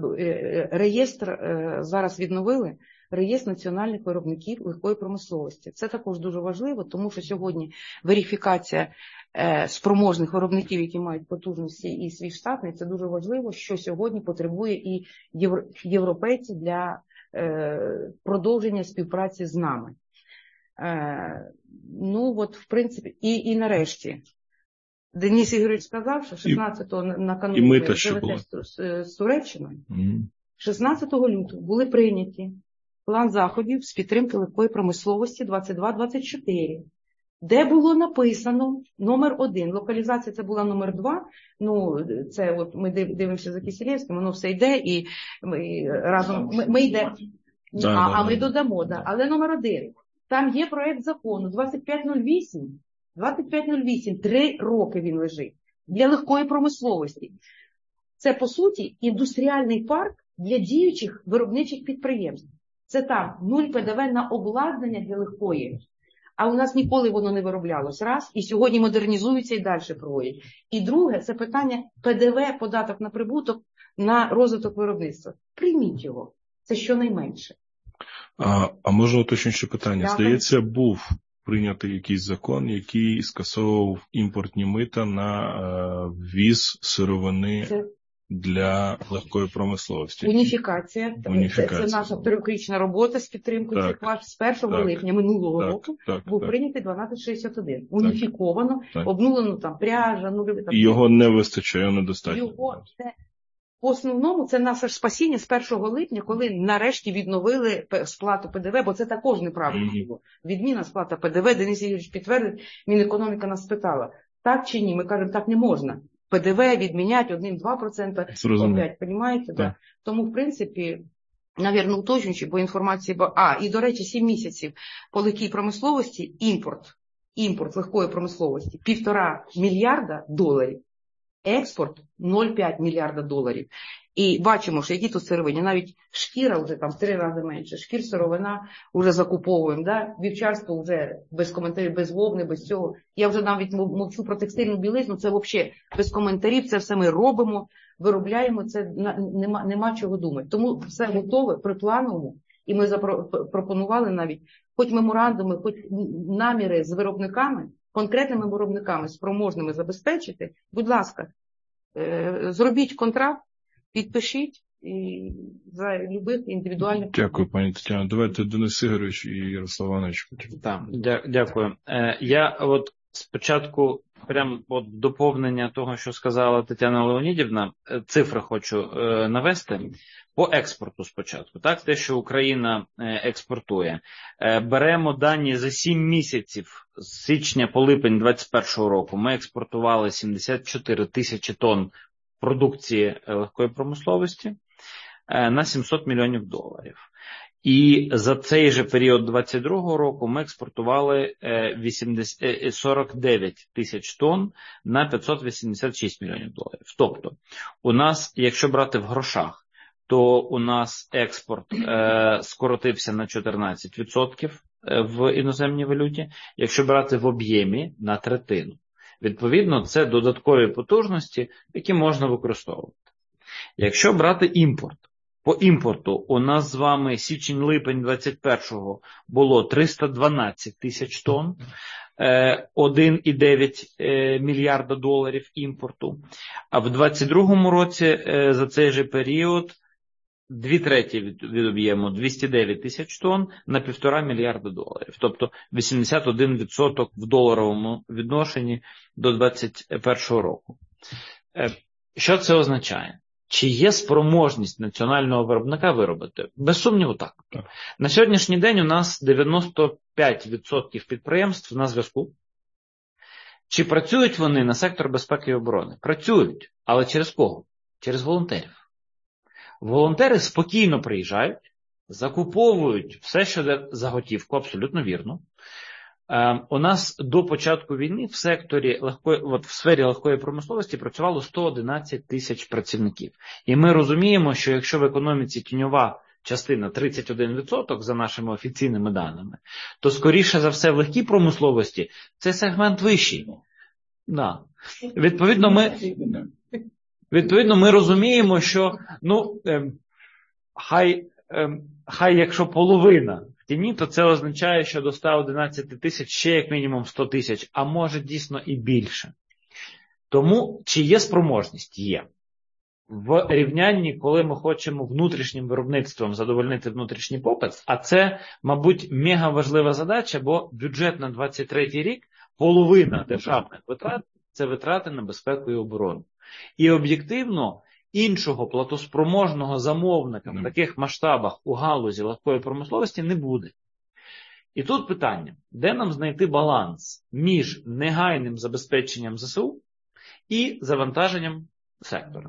реєстр, зараз відновили, реєстр національних виробників легкої промисловості. Це також дуже важливо, тому що сьогодні верифікація спроможних виробників, які мають потужності і свій штатний, це дуже важливо, що сьогодні потребує і європейці для продовження співпраці з нами. Ну, от, в принципі, і, і нарешті, Денис Ігорович сказав, що шістнадцятого накануні з, з Туреччиною, mm. шістнадцятого лютого були прийняті план заходів з підтримки легкої промисловості двадцять два двадцять чотири, де було написано номер один. Локалізація це була номер два. Ну, це от ми дивимося за Кисилевським, воно все йде і ми разом ми, ми йдемо. Да, а, да, а ми да. додамо, да. Але номер один. Там є проект закону двадцять п'ять нуль вісім, двадцять п'ять нуль вісім, три роки він лежить. Для легкої промисловості. Це, по суті, індустріальний парк для діючих виробничих підприємств. Це там нуль Пе Де Ве на обладнання для легкої. А у нас ніколи воно не вироблялось. Раз, і сьогодні модернізуються і далі проводять. І друге, це питання Пе Де Ве, податок на прибуток, на розвиток виробництва. Прийміть його. Це щонайменше. А, а можна уточнююче питання? Так. Здається, був прийнятий якийсь закон, який скасовував імпортні мита на е, ввіз сировини Це для легкої промисловості. уніфікація. Уніфікація. Це, це наша трьохрічна робота з підтримкою Так. цих ваш. З першого Так. липня минулого Так, року так, був так. прийнятий дванадцять шістдесят один. Уніфіковано, Так. обнулено там пряжа, ну, там, І його не вистачає, його недостатньо. Його це в основному це наше ж спасіння з першого липня, коли нарешті відновили п- сплату Пе Де Ве, бо це також неправильно Мгм. було. Відміна сплата Пе Де Ве, Денис Ігорович підтвердить, Мінекономіка нас спитала, так чи ні? Ми кажемо, так не можна. Пе Де Ве відмінять один-два проценти, Зрозуміло. опять, розумієте? Так. Да. Тому, в принципі, навірно, уточнюючи, бо інформації... ба- А, і, до речі, сім місяців по легкій промисловості імпорт, імпорт легкої промисловості півтора мільярда доларів. Експорт нуль цілих п'ять мільярда доларів. І бачимо, що які тут сировині, навіть шкіра вже там в три рази менше, шкір сировина вже закуповуємо, да? Вівчарство вже без коментарів, без вовни, без цього. Я вже навіть мов- мовчу про текстильну білизну, це взагалі без коментарів, це все ми робимо, виробляємо, це на- нема, нема чого думати. Тому все готове при плановому, і ми запропонували навіть хоч меморандуми, хоч наміри з виробниками, конкретними виробниками, спроможними забезпечити, будь ласка, е, зробіть контракт, підпишіть і за любих індивідуальних. Дякую, пані Тетяно. Давайте Денис Ігорович і Ярослав Іванович. Так, дя- дякую. Е, я от спочатку прям от доповнення того, що сказала Тетяна Леонідівна, е, цифри хочу е, навести. По експорту спочатку, так, те, що Україна е, експортує. Е, беремо дані за сім місяців з січня по липень двадцять першого року. Ми експортували сімдесят чотири тисячі тонн продукції е, легкої промисловості е, на сімсот мільйонів доларів. І за цей же період двадцять другого року ми експортували е, вісімдесят, е, сорок дев'ять тисяч тонн на п'ятсот вісімдесят шість мільйонів доларів. Тобто, у нас, якщо брати в грошах, то у нас експорт е, скоротився на чотирнадцять відсотків в іноземній валюті, якщо брати в об'ємі на третину. Відповідно, це додаткові потужності, які можна використовувати. Якщо брати імпорт, по імпорту у нас з вами січень-липень двадцять першого було триста дванадцять тисяч тонн, один цілих дев'ять мільярда доларів імпорту. А в двадцять другому році за цей же період дві треті від, від об'єму двісті дев'ять тисяч тонн на півтора мільярда доларів. Тобто вісімдесят один відсоток в доларовому відношенні до двадцять першого року. Що це означає? Чи є спроможність національного виробника виробити? Без сумніву, так. Так. На сьогоднішній день у нас дев'яносто п'ять відсотків підприємств на зв'язку. Чи працюють вони на сектор безпеки і оборони? Працюють. Але через кого? Через волонтерів. Волонтери спокійно приїжджають, закуповують все, що йде за готівку, абсолютно вірно. Е, у нас до початку війни в секторі легкої, от в сфері легкої промисловості працювало сто одинадцять тисяч працівників. І ми розуміємо, що якщо в економіці тіньова частина тридцять один відсоток за нашими офіційними даними, то скоріше за все в легкій промисловості це сегмент вищий. Да. Відповідно, ми... Відповідно, ми розуміємо, що, ну, ем, хай, ем, хай якщо половина в тіні, то це означає, що до ста одинадцяти тисяч ще як мінімум сто тисяч, а може дійсно і більше. Тому, чи є спроможність? Є. В рівнянні, коли ми хочемо внутрішнім виробництвом задовольнити внутрішній попит, а це, мабуть, мега важлива задача, бо бюджет на двадцять третій рік, половина державних витрат – це витрати на безпеку і оборону. І об'єктивно іншого платоспроможного замовника в таких масштабах у галузі легкої промисловості не буде. І тут питання, де нам знайти баланс між негайним забезпеченням зе се у і завантаженням сектора.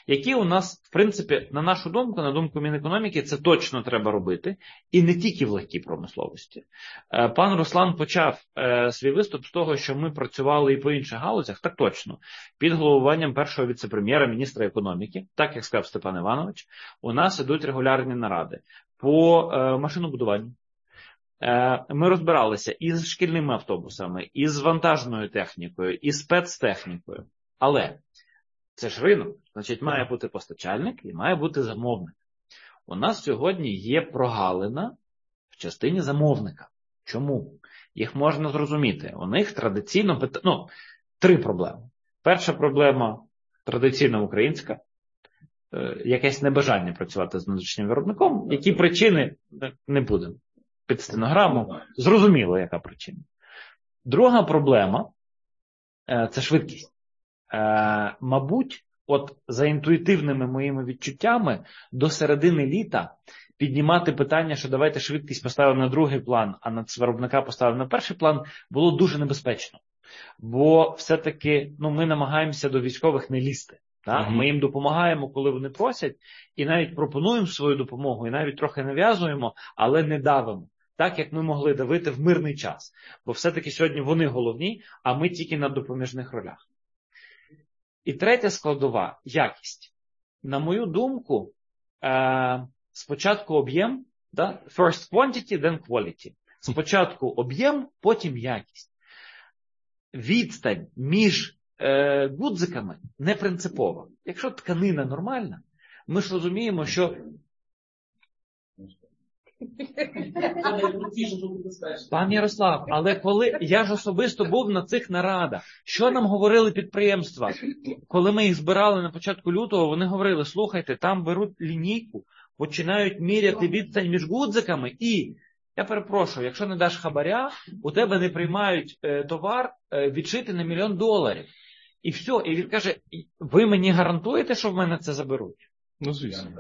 які у нас, в принципі, на нашу думку, на думку Мінекономіки, це точно треба робити, і не тільки в легкій промисловості. Пан Руслан почав свій виступ з того, що ми працювали і по інших галузях, так точно, під головуванням першого віце-прем'єра, міністра економіки, так як сказав Степан Іванович, у нас ідуть регулярні наради по машинобудуванню. Ми розбиралися і з шкільними автобусами, і з вантажною технікою, і з спецтехнікою. Але це ж ринок, значить має бути постачальник і має бути замовник. У нас сьогодні є прогалина в частині замовника. Чому? Їх можна зрозуміти. У них традиційно, ну, три проблеми. Перша проблема традиційно українська, якесь небажання працювати з внутрішнім виробником. Які причини, не будемо. Під стенограму, зрозуміло, яка причина. Друга проблема – це швидкість. Е, мабуть, от за інтуїтивними моїми відчуттями, до середини літа піднімати питання, що давайте швидкість поставимо на другий план, а нацвиробника поставимо на перший план, було дуже небезпечно. Бо все-таки ну, ми намагаємося до військових не лізти. Так? Mm-hmm. Ми їм допомагаємо, коли вони просять, і навіть пропонуємо свою допомогу, і навіть трохи нав'язуємо, але не давимо. Так, як ми могли давити в мирний час. Бо все-таки сьогодні вони головні, а ми тільки на допоміжних ролях. І третя складова – якість. На мою думку, е- спочатку об'єм, да? First quantity, then quality. Спочатку об'єм, потім якість. Відстань між е- гудзиками не принципова. Якщо тканина нормальна, ми ж розуміємо, що пан Ярослав, але коли я ж особисто був на цих нарадах, що нам говорили підприємства? Коли ми їх збирали на початку лютого, вони говорили, слухайте, там беруть лінійку, починають міряти відстань між гудзиками і, я перепрошую, якщо не даш хабаря, у тебе не приймають е, товар е, відшити на мільйон доларів. І все, і він каже, ви мені гарантуєте, що в мене це заберуть? Ну, звісно.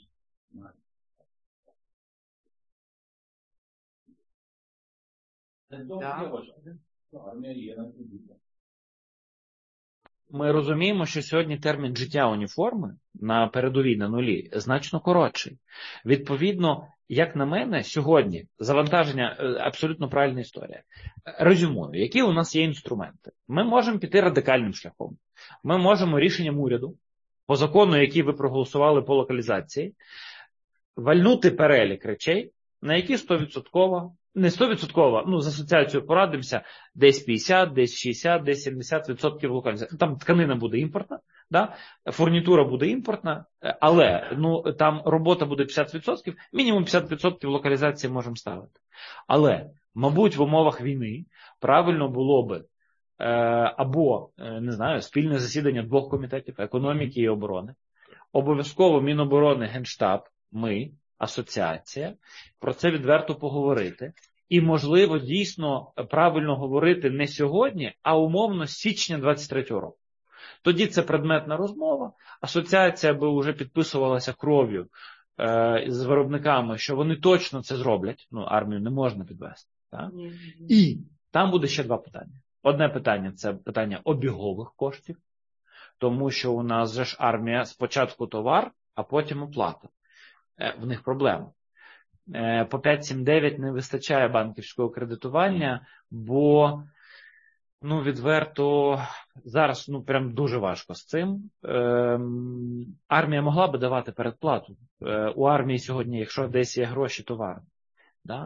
Ми розуміємо, що сьогодні термін життя уніформи на передовій, на нулі, значно коротший. Відповідно, як на мене, сьогодні завантаження – абсолютно правильна історія. Резюмую, які у нас є інструменти? Ми можемо піти радикальним шляхом. Ми можемо рішенням уряду, по закону, який ви проголосували по локалізації, вальнути перелік речей, на які сто відсотків, не сто відсотків, ну, з асоціацією порадимося, десь п'ятдесят, десь шістдесят, десь сімдесят відсотків локалізації. Там тканина буде імпортна, да? Фурнітура буде імпортна, але ну, там робота буде п'ятдесят відсотків, мінімум п'ятдесят відсотків локалізації можемо ставити. Але, мабуть, в умовах війни правильно було би е, або, е, не знаю, спільне засідання двох комітетів, економіки і оборони, обов'язково Міноборони, Генштаб, ми, асоціація, про це відверто поговорити. І, можливо, дійсно правильно говорити не сьогодні, а умовно з січня двадцять третього року. Тоді це предметна розмова. Асоціація би вже підписувалася кров'ю е, з виробниками, що вони точно це зроблять. Ну, армію не можна підвести. Так? І там буде ще два питання. Одне питання – це питання обігових коштів, тому що у нас же ж армія спочатку товар, а потім оплата. В них проблема. По п'ять сім дев'ять не вистачає банківського кредитування, бо, ну, відверто, зараз, ну, прям дуже важко з цим. Армія могла би давати передплату. У армії сьогодні, якщо десь є гроші, то варто. Да?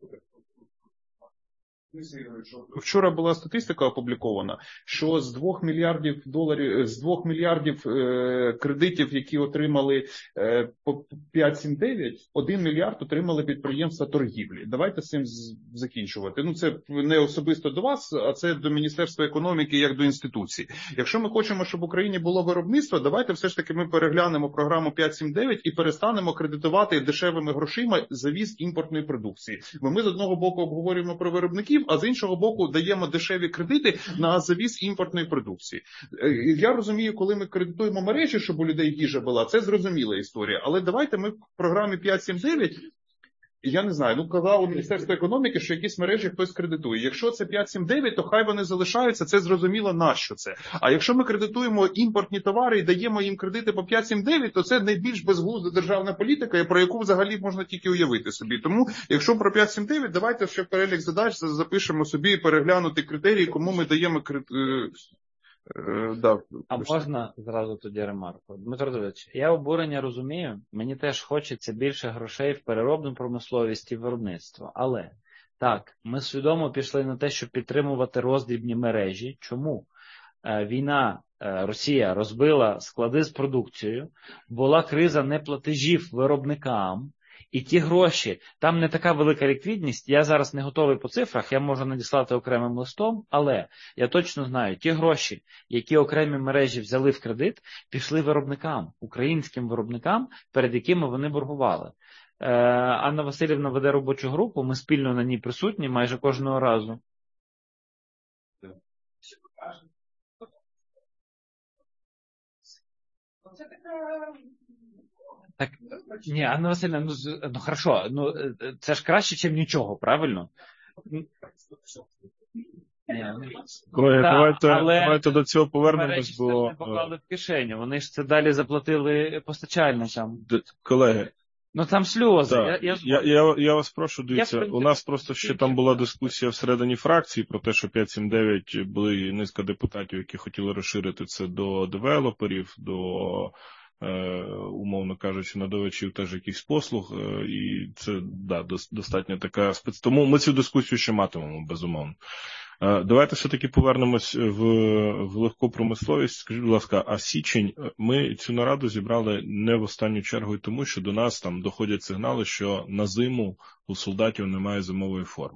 Вчора була статистика опублікована, що з двох мільярдів доларів, з двох мільярдів е, кредитів, які отримали е, по п'ять сім дев'ять, один мільярд отримали підприємства торгівлі. Давайте з цим закінчувати. Ну, це не особисто до вас, а це до Міністерства економіки як до інституції. Якщо ми хочемо, щоб в Україні було виробництво, давайте все ж таки ми переглянемо програму п'ять сім дев'ять і перестанемо кредитувати дешевими грошима завіз імпортної продукції. Бо ми з одного боку обговорюємо про виробників, а з іншого боку даємо дешеві кредити на завіз імпортної продукції. Я розумію, коли ми кредитуємо мережі, щоб у людей їжа була, це зрозуміла історія. Але давайте ми в програмі п'ять сім дев'ять я не знаю, ну казав Міністерство економіки, що якісь мережі хтось кредитує. Якщо це п'ять сім дев'ять, то хай вони залишаються, це зрозуміло, нащо це. А якщо ми кредитуємо імпортні товари і даємо їм кредити по п'ять сім дев'ять, то це найбільш безглузда державна політика, про яку взагалі можна тільки уявити собі. Тому, якщо про п'ять сім дев'ять, давайте ще в перелік задач запишемо собі переглянути критерії, кому ми даємо кредити. Е, да. А можна зразу тоді ремарку? Дмитро Давидович, я обурення розумію, мені теж хочеться більше грошей в переробну промисловість і виробництво. Але, так, ми свідомо пішли на те, щоб підтримувати роздрібні мережі. Чому? Е, війна, е, Росія розбила склади з продукцією, була криза неплатежів виробникам, і ті гроші, там не така велика ліквідність, я зараз не готовий по цифрах, я можу надіслати окремим листом, але я точно знаю, ті гроші, які окремі мережі взяли в кредит, пішли виробникам, українським виробникам, перед якими вони боргували. Е, Анна Василівна веде робочу групу, ми спільно на ній присутні майже кожного разу. Це така... Так, ні, Анна Васильівна, ну, ну хорошо, ну це ж краще, ніж нічого, правильно? Колеги, Так, давайте, але давайте до цього мережі повернемось, ж це бо... не поклали в кишеню, вони ж це далі заплатили постачальникам. Д- Колеги, Ну там сльози. так, Я, я, я... я, я вас прошу, дивіться, Я, в у нас просто ще там була дискусія всередині фракції про те, що п'ять сім дев'ять були низка депутатів, які хотіли розширити це до девелоперів, до... умовно кажучи, надавачів теж якихось послуг, і це, да, достатньо така спец... Тому ми цю дискусію ще матимемо, безумовно. Давайте все-таки повернемось в, в легку промисловість. Скажіть, будь ласка, а січень, ми цю нараду зібрали не в останню чергу, тому що до нас там доходять сигнали, що на зиму у солдатів немає зимової форми.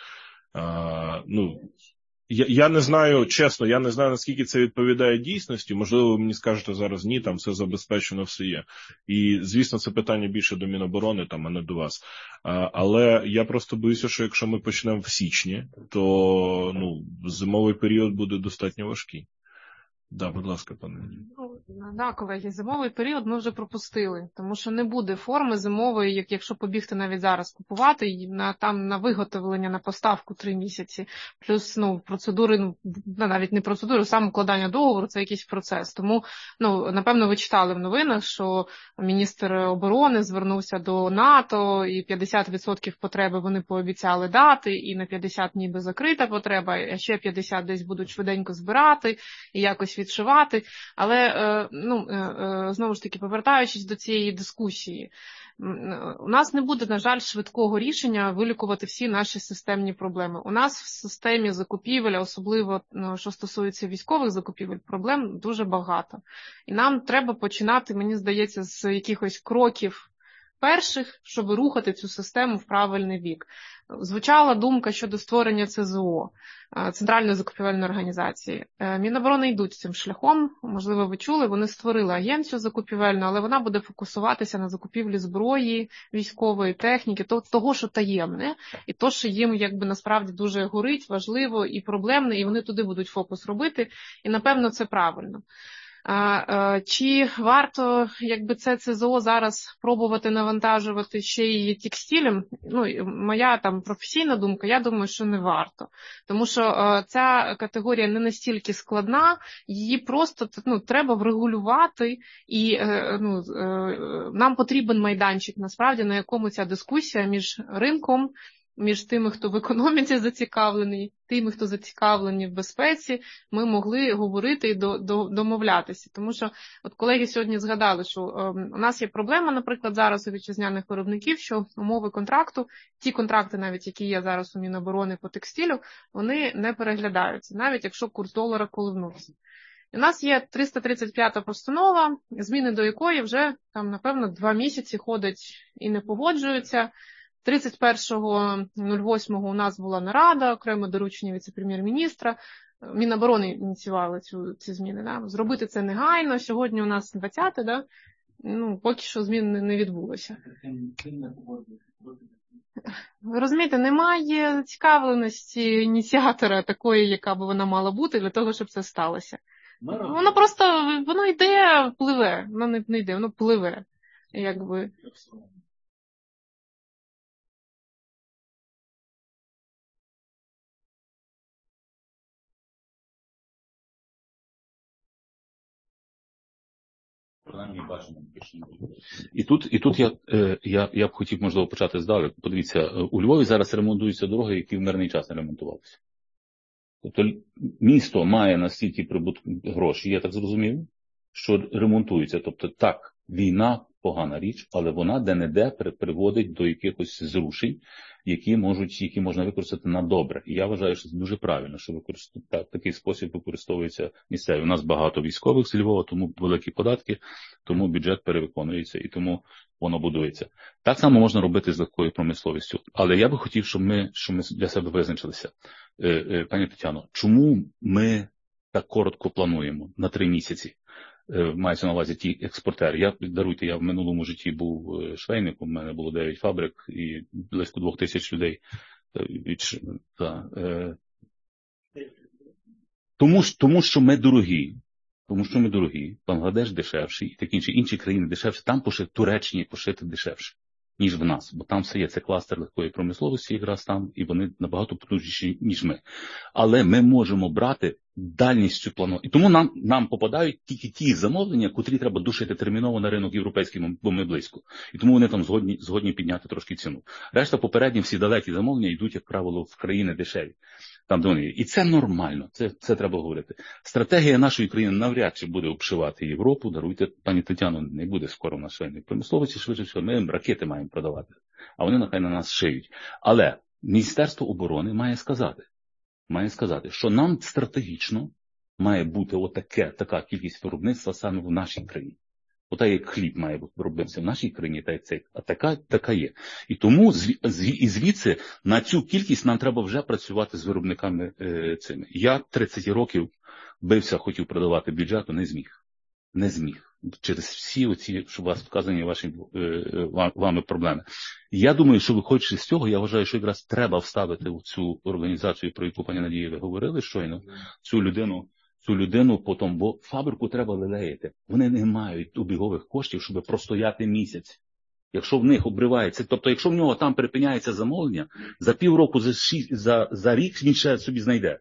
А, ну, Я, я не знаю, чесно, я не знаю, наскільки це відповідає дійсності. Можливо, ви мені скажете зараз, ні, там все забезпечено, все є. І, звісно, це питання більше до Міноборони, там, а не до вас. А, але я просто боюся, що якщо ми почнемо в січні, то ну, зимовий період буде достатньо важкий. Да, будь ласка, пане. Ну, да, колеги, зимовий період ми вже пропустили, тому що не буде форми зимової, як якщо побігти навіть зараз купувати, і на, там на виготовлення, на поставку три місяці, плюс ну, процедури, ну, навіть не процедури, саме укладання договору, це якийсь процес. Тому, ну, напевно, ви читали в новинах, що міністр оборони звернувся до НАТО, і п'ятдесят відсотків потреби вони пообіцяли дати, і на п'ятдесят ніби закрита потреба, а ще п'ятдесят десь будуть швиденько збирати, і якось відшивати. Але, ну, знову ж таки, повертаючись до цієї дискусії, у нас не буде, на жаль, швидкого рішення вилікувати всі наші системні проблеми. У нас в системі закупівель, особливо, що стосується військових закупівель, проблем дуже багато. І нам треба починати, мені здається, з якихось кроків перших, щоб рухати цю систему в правильний бік. Звучала думка щодо створення це зет о, Центральної закупівельної організації. Міноборони йдуть цим шляхом, можливо, ви чули, вони створили агенцію закупівельну, але вона буде фокусуватися на закупівлі зброї, військової техніки, того, що таємне, і то, що їм якби насправді дуже горить, важливо і проблемне, і вони туди будуть фокус робити, і напевно це правильно. А, чи варто, якби це це зет о зараз пробувати навантажувати ще й текстилем? Ну, моя там професійна думка, я думаю, що не варто. Тому що а, ця категорія не настільки складна, її просто ну, треба врегулювати, і ну, нам потрібен майданчик, насправді, на якому ця дискусія між ринком, між тими, хто в економіці зацікавлений, тими, хто зацікавлені в безпеці, ми могли говорити і до, до, домовлятися. Тому що от колеги сьогодні згадали, що е, у нас є проблема, наприклад, зараз у вітчизняних виробників, що умови контракту, ті контракти навіть, які є зараз у Міноборони по текстилю, вони не переглядаються, навіть якщо курс долара коливнувся. У нас є триста тридцять п'ята постанова, зміни до якої вже, там, напевно, два місяці ходять і не погоджуються. тридцять першого восьмого у нас була нарада, окремо доручення віце-прем'єр-міністра. Міноборони ініціювали цю, ці зміни. Да? Зробити це негайно. Сьогодні у нас двадцяте, да? Ну, поки що змін не, не відбулося. Ви розумієте, немає цікавленості ініціатора такої, яка б вона мала бути, для того, щоб це сталося. Воно просто, воно йде, пливе. Воно не, не йде, воно пливе. Якби. принаймні бачимо. І тут, і тут я, я, я б хотів, можливо, почати здалеку. Подивіться, у Львові зараз ремонтуються дороги, які в мирний час не ремонтувалися. Тобто місто має настільки прибутку гроші, я так зрозумів, що ремонтується. Тобто так, війна погана річ, але вона де-не-де приводить до якихось зрушень, які можуть, які можна використати на добре. І я вважаю, що це дуже правильно, що використовується, такий спосіб використовується місцеві. У нас багато військових з Львова, тому великі податки, тому бюджет перевиконується і тому воно будується. Так само можна робити з легкою промисловістю. Але я би хотів, щоб ми, щоб ми для себе визначилися. Пані Тетяно, чому ми так коротко плануємо на три місяці? Мається на увазі ті експортери. Я, даруйте, я в минулому житті був швейником, у мене було дев'ять фабрик і близько двох тисяч людей. Та, е, тому, тому, що ми дорогі, тому що ми дорогі, Бангладеш дешевший і такі інші, інші країни дешевші, там пошити, Туреччині пошити дешевше, ніж в нас, бо там все є, це кластер легкої промисловості якраз там, і вони набагато потужніші, ніж ми. Але ми можемо брати дальність цю плану. І тому нам, нам попадають тільки ті замовлення, котрі треба душити терміново на ринок європейський, бо ми близько. І тому вони там згодні, згодні підняти трошки ціну. Решта попередні всі далекі замовлення йдуть, як правило, в країни дешеві. Там, де вони є. І це нормально, це, це треба говорити. Стратегія нашої країни навряд чи буде обшивати Європу. Даруйте, пані Тетяно, не буде скоро в нас швейної промисловості, швидше всього, ми ракети маємо продавати. А вони нехай на нас шиють. Але Міністерство оборони має сказати, має сказати, що нам стратегічно має бути отаке, така кількість виробництва саме в нашій країні. Ота як хліб має бути виробився в нашій країні, та як цей, а така, така є. І тому зві, зві, і звідси на цю кількість нам треба вже працювати з виробниками е, цими. Я тридцять років бився, хотів продавати бюджету, не зміг. Не зміг. Через всі оці, що у вас вказані ваші е, вами проблеми. Я думаю, що виходячи з цього, я вважаю, що якраз треба вставити в цю організацію, про яку, пані Надія, ви говорили щойно, цю людину, цю людину потім, бо фабрику треба лелеяти. Вони не мають обігових коштів, щоб простояти місяць. Якщо в них обривається, тобто якщо в нього там припиняється замовлення, за півроку, за, за, за рік він ще собі знайде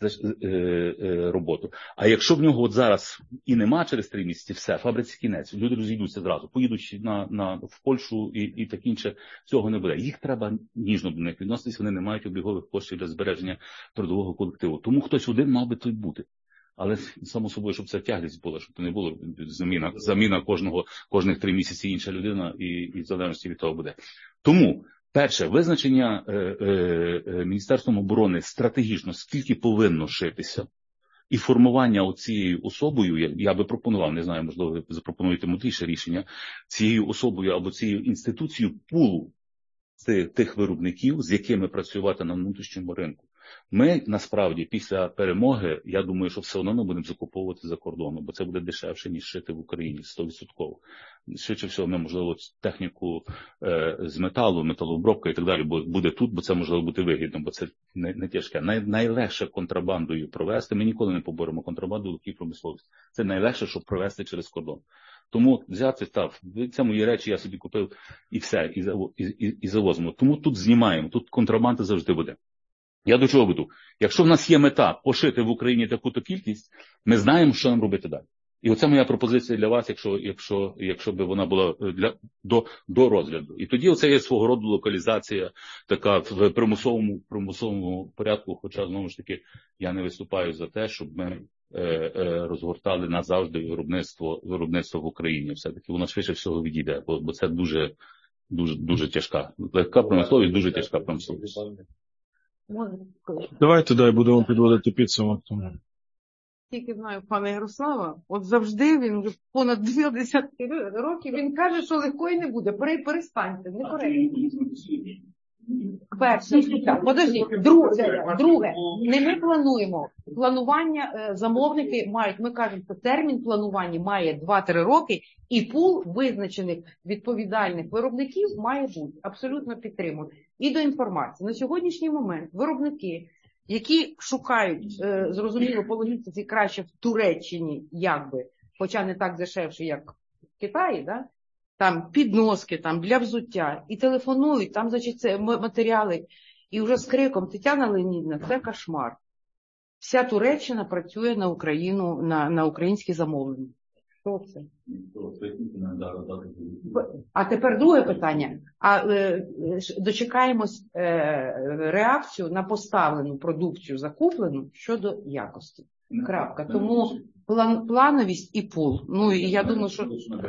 роботу. А якщо в нього от зараз і нема через три місяці, все, фабриці кінець, люди розійдуться зразу, поїдуть на, на, в Польщу і, і так інше, цього не буде. Їх треба ніжно до них відноситись, вони не мають обігових коштів для збереження трудового колективу. Тому хтось один мав би тут бути. Але, само собою, щоб це тяглість була, щоб це не було заміна, заміна кожного, кожних три місяці інша людина і, і в залежності від того буде. Тому, перше, визначення е, е, Міністерством оборони стратегічно, скільки повинно шитися, і формування цією особою, я, я би пропонував, не знаю, можливо, ви запропонуєте мудріше рішення, цією особою або цією інституцією пулу тих, тих виробників, з якими працювати на внутрішньому ринку. Ми, насправді, після перемоги, я думаю, що все одно ми будемо закуповувати за кордоном, бо це буде дешевше, ніж шити в Україні, сто відсотків. Швидше всього, ми, можливо, техніку е, з металу, металообробка і так далі буде тут, бо це можливо бути вигідно, бо це не, не тяжке. Най, найлегше контрабандою провести, ми ніколи не поборемо контрабанду в такій промисловості. Це найлегше, щоб провести через кордон. Тому взяти, так, це мої речі, я собі купив і все, і, і, і, і завозимо. Тому тут знімаємо, тут контрабанда завжди буде. Я до чого веду? Якщо в нас є мета пошити в Україні таку-то кількість, ми знаємо, що нам робити далі. І оце моя пропозиція для вас, якщо, якщо, якщо б вона була для, до, до розгляду. І тоді оце є свого роду локалізація така в примусовому, примусовому порядку, хоча, знову ж таки, я не виступаю за те, щоб ми е, е, розгортали назавжди виробництво, виробництво в Україні. Все-таки воно швидше всього відійде, бо, бо це дуже, дуже, дуже тяжка. Легка промисловість, дуже тяжка промисловість. Давайте, дай, будемо підводити підсумок. Тільки знаю пана Ярослава, от завжди він вже понад дев'яносто років, він каже, що легкої не буде. Перестаньте, не коректно. Перше, подожди, друге, друге, не ми плануємо. Планування замовники мають, ми кажемо, що термін планування має два-три роки, і пул визначених відповідальних виробників має бути. Абсолютно підтримую. І до інформації. На сьогоднішній момент виробники, які шукають, зрозуміло, по логістиці краще в Туреччині, якби, хоча не так дешевше, як в Китаї, да? Там підноски там, для взуття, і телефонують, там значить, матеріали, і вже з криком: Тетяна Леонідівна, це кошмар. Вся Туреччина працює на Україну, на, на українські замовлення. Хто це? А тепер друге питання. А е, дочекаємось е, реакцію на поставлену продукцію закуплену щодо якості. Крапка. Тому план, плановість і пул. Ну, і я думаю, що...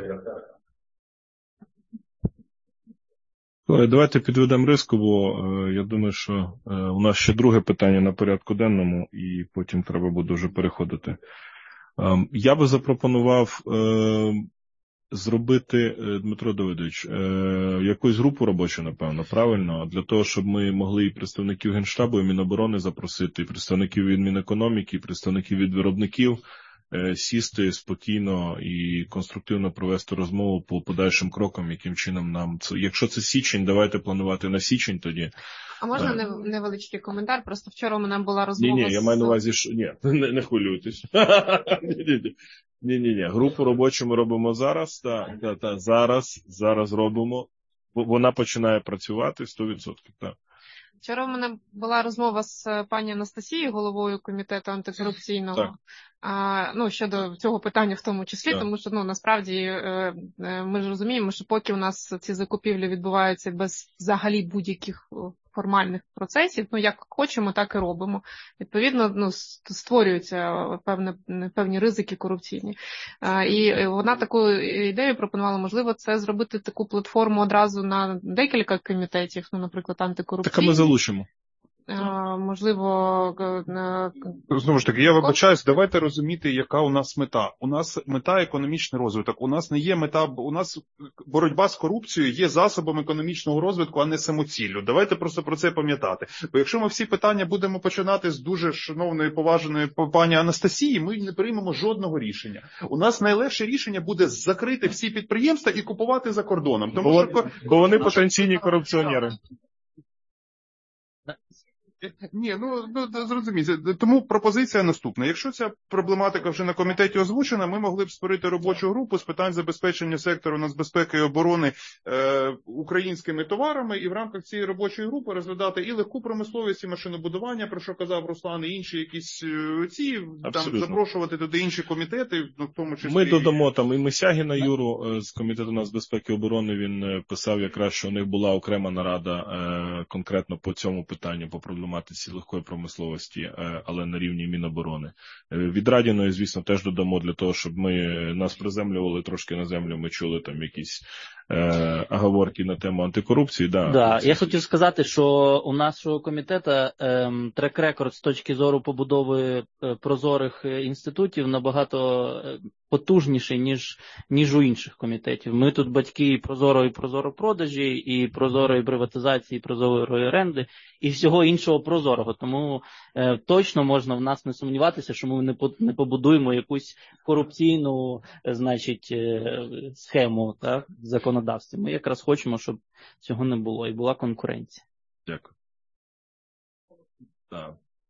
Давайте підведемо риску, бо е, я думаю, що е, у нас ще друге питання на порядку денному, і потім треба буде вже переходити. Е, я би запропонував е, зробити, е, Дмитро Давидович, е, якусь групу робочу, напевно, правильно, для того, щоб ми могли і представників Генштабу, і Міноборони запросити, і представників від Мінекономіки, і представників від виробників, сісти спокійно і конструктивно провести розмову по подальшим крокам, яким чином нам це. Якщо це січень, давайте планувати на січень тоді. А можна нев- невеличкий коментар? Просто вчора у мене була розмова. Ні, ні, я маю на увазі, що ні, не, не хвилюйтесь. Ні, ні, ні. Групу робочу ми робимо зараз. Та, та, та, зараз, зараз робимо. Вона починає працювати сто відсотків. Так. Вчора в мене була розмова з пані Анастасією, головою комітету антикорупційного, Так. а, ну, щодо цього питання в тому числі, Так. тому що, ну, насправді, е, е, ми ж розуміємо, що поки у нас ці закупівлі відбуваються без взагалі будь-яких формальних процесів, ну, як хочемо, так і робимо. Відповідно, ну, створюються певні, певні ризики корупційні. А, і вона таку ідею пропонувала, можливо, це зробити таку платформу одразу на декілька комітетів, ну, наприклад, антикорупційні. Так, а ми залучимо. А, можливо, на... Знову ж таки, я вибачаюсь, давайте розуміти, яка у нас мета. У нас мета економічний розвиток. У нас не є мета, у нас боротьба з корупцією є засобом економічного розвитку, а не самоціллю. Давайте просто про це пам'ятати. Бо якщо ми всі питання будемо починати з дуже шановної, поважної пані Анастасії, ми не приймемо жодного рішення. У нас найлегше рішення буде закрити всі підприємства і купувати за кордоном. Тому Бо, що... бо вони потенційні корупціонери. Ні, ну, ну зрозуміть. Тому пропозиція наступна. Якщо ця проблематика вже на комітеті озвучена, ми могли б створити робочу групу з питань забезпечення сектору нацбезпеки і оборони е, українськими товарами, і в рамках цієї робочої групи розглядати і легку промисловість, і машинобудування, про що казав Руслан, і інші якісь е, ці, там, запрошувати туди інші комітети, ну, в тому числі... Ми додамо там і Мисягіна Юру з комітету нацбезпеки і оборони, він писав якраз, що у них була окрема нарада е, конкретно по цьому питанню, по проблематиці легкої промисловості, але на рівні Міноборони. Від Радіної, звісно, теж додамо для того, щоб ми нас приземлювали трошки на землю, ми чули там якісь е, оговорки на тему антикорупції. Да, да, я хотів сказати, що у нашого комітету е, трек-рекорд з точки зору побудови е, прозорих інститутів набагато потужніший, ніж, ніж у інших комітетів. Ми тут батьки і прозоро, і прозоро продажі, і прозорої приватизації, і прозорої оренди, і всього іншого прозорого. Тому е, точно можна в нас не сумніватися, що ми не, по, не побудуємо якусь корупційну, значить, е, схему, так, в законодавстві. Ми якраз хочемо, щоб цього не було і була конкуренція. Дякую. Так.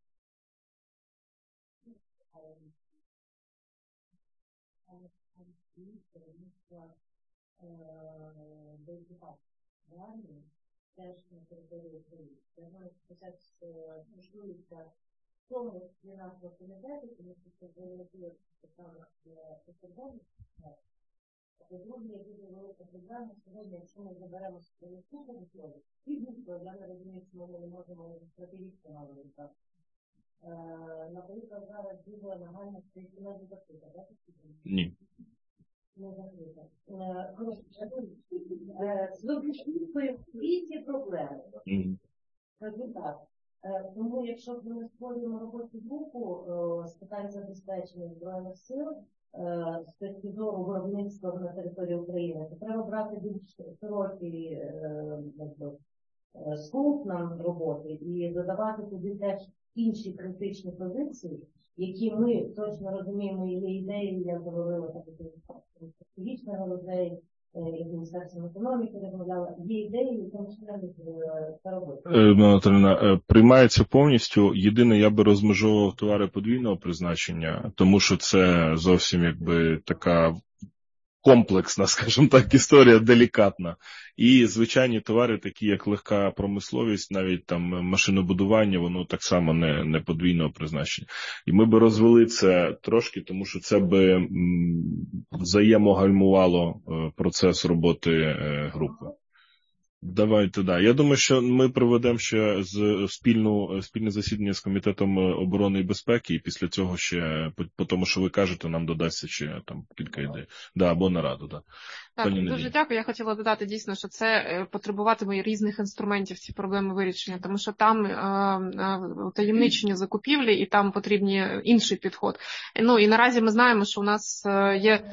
Теж на території України. Я знаю, що це можливість тому для нашого комітету, тому що це велике питання по кордону. По-друге, є дуже велика проблема сьогодні, якщо ми заберемо свою службу, то я не розумію, чому ми не можемо стратегічно говорити так. Наприклад, зараз дуже нагально стоїть у нас закрита, так? Ні. Не закрита. Зробити всі ці проблеми. Скажу так. Тому, якщо ми створюємо робочу групу з питань забезпечення Збройних сил, з точки зору виробництва на території України, то треба брати більш широкий скоп нам роботи і додавати туди теж інші критичні позиції, які ми точно розуміємо, є ідеї, я говорила так, стратегічна галузей, як Міністерством економіки розмовляла, є ідеї, які починають це робити. Наталіна, приймається повністю. Єдине, я би розмежовував товари подвійного призначення, тому що це зовсім якби така комплексна, скажімо так, історія, делікатна. І звичайні товари, такі як легка промисловість, навіть там машинобудування, воно так само не, не подвійного призначення. І ми би розвели це трошки, тому що це би м, взаємогальмувало е, процес роботи е, групи. Давайте, да. Я думаю, що ми проведемо ще з спільну, спільне засідання з Комітетом оборони і безпеки, і після цього ще, по, по тому, що ви кажете, нам додасться ще там кілька ідей. Да, або нараду, да. Так, Пані дуже Надія. дякую. Я хотіла додати дійсно, що це е, потребуватиме різних інструментів ці проблеми вирішення, тому що там е, е, таємничені закупівлі і там потрібні інший підход. Ну і наразі ми знаємо, що у нас е, є...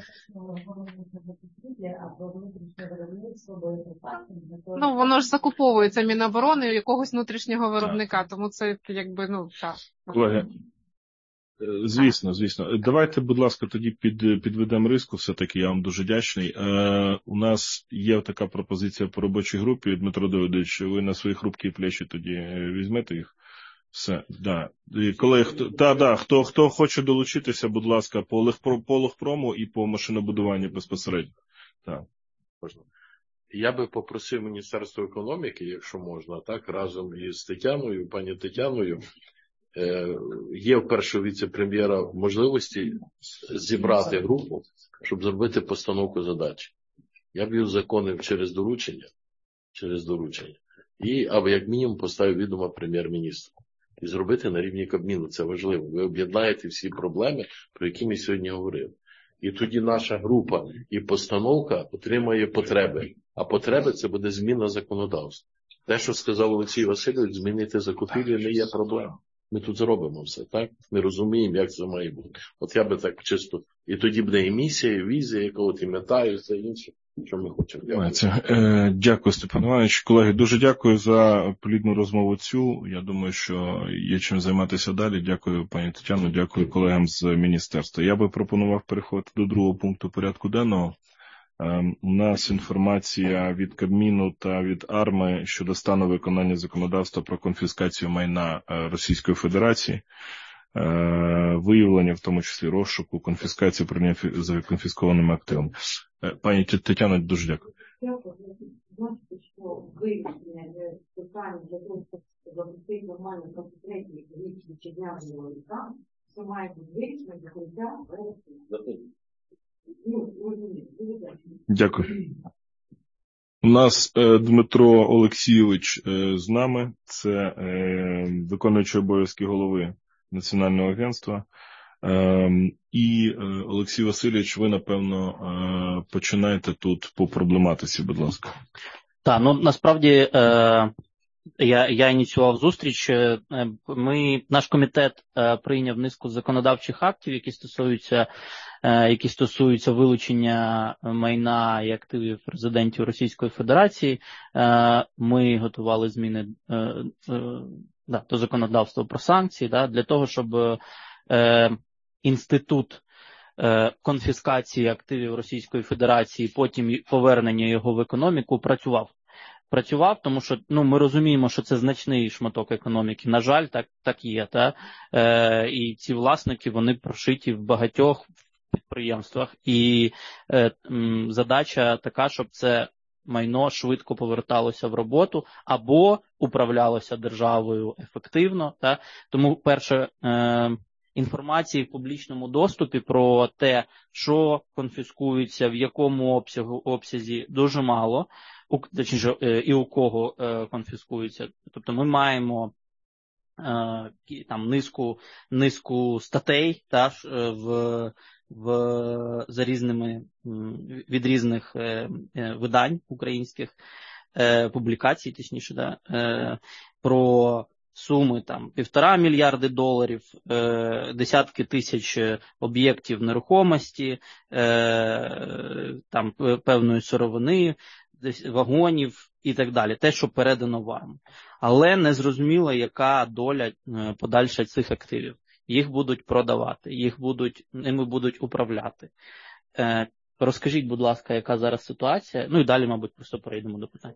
Ну, воно ж закуповується Міноборони якогось внутрішнього виробника, тому це якби, ну, так. Колеги, звісно, звісно. Давайте, будь ласка, тоді під, підведемо риску, все-таки я вам дуже вдячний. Е, у нас є така пропозиція по робочій групі. Дмитро Давидович, ви на свої хрупкі плечі тоді візьмете їх. Все, да. І колеги, хто, та, да, хто, хто хоче долучитися, будь ласка, по Легпро, по Легпрому і по машинобудуванню безпосередньо. Так. Можна. Я би попросив Міністерство економіки, якщо можна, так, разом із Тетяною, пані Тетяною, е, є в першого віце-прем'єра можливості зібрати групу, щоб зробити постановку задач. Я б її узаконив через доручення, через доручення, і, або як мінімум поставив відомо прем'єр-міністру. І зробити на рівні Кабміну, це важливо. Ви об'єднаєте всі проблеми, про які ми сьогодні говорили. І тоді наша група і постановка отримає потреби. А потреби – це буде зміна законодавства. Те, що сказав Олексій Васильович, змінити закупівлі не є проблема. Ми тут зробимо все, так? Ми розуміємо, як це має бути. От я би так чисто... І тоді буде і місія, і візія, яка от і мета, і все інше, що ми хочемо. Дякую. Е, Дякую, Степан Іванович. Колеги, дуже дякую за плідну розмову цю. Я думаю, що є чим займатися далі. Дякую, пані Тетяно, дякую колегам з міністерства. Я би пропонував переходити до другого пункту порядку денного. Е, у нас інформація від Кабміну та від АРМА щодо стану виконання законодавства про конфіскацію майна Російської Федерації. Виявлення, в тому числі розшуку, конфіскацію управління за конфіскованими активами. Пані Тетяно, дуже дякую. Дякую. Знаєте, що вирішення питання для того, щоб запустити нормально концентрацію вітчизняного війська, це має бути вирішення до кінця вересня. Дякую. У нас е, Дмитро Олексійович е, з нами, це е, виконуючий обов'язки голови Національного агентства. Е, і е, Олексій Васильович, ви, напевно, е, починаєте тут по проблематиці, будь ласка. Так, ну насправді е, я, я ініціював зустріч. Ми, наш комітет е, прийняв низку законодавчих актів, які стосуються, е, які стосуються вилучення майна і активів резидентів Російської Федерації. Е, ми готували зміни е, е, да, до законодавства про санкції, да, для того, щоб е, інститут е, конфіскації активів Російської Федерації, потім повернення його в економіку працював. Працював, тому що ну, ми розуміємо, що це значний шматок економіки. На жаль, так, так є. Та? Е, і ці власники, вони прошиті в багатьох підприємствах. І е, м, задача така, щоб це майно швидко поверталося в роботу або управлялося державою ефективно. Та? Тому, перше, е, інформації в публічному доступі про те, що конфіскується, в якому обсягу, обсязі, дуже мало, у, точніше, е, і у кого е, конфіскується. Тобто ми маємо е, там низку, низку статей та, в, в, за різними, від різних е, е, видань українських, е, публікацій, точніше, да, е, про суми там півтора мільярди доларів, е, десятки тисяч об'єктів нерухомості, е, там певної сировини, вагонів і так далі. Те, що передано вам. Але не зрозуміло, яка доля е, подальша цих активів. Їх будуть продавати, їх будуть, ними будуть управляти. Е, розкажіть, будь ласка, яка зараз ситуація? Ну і далі, мабуть, просто перейдемо до питань.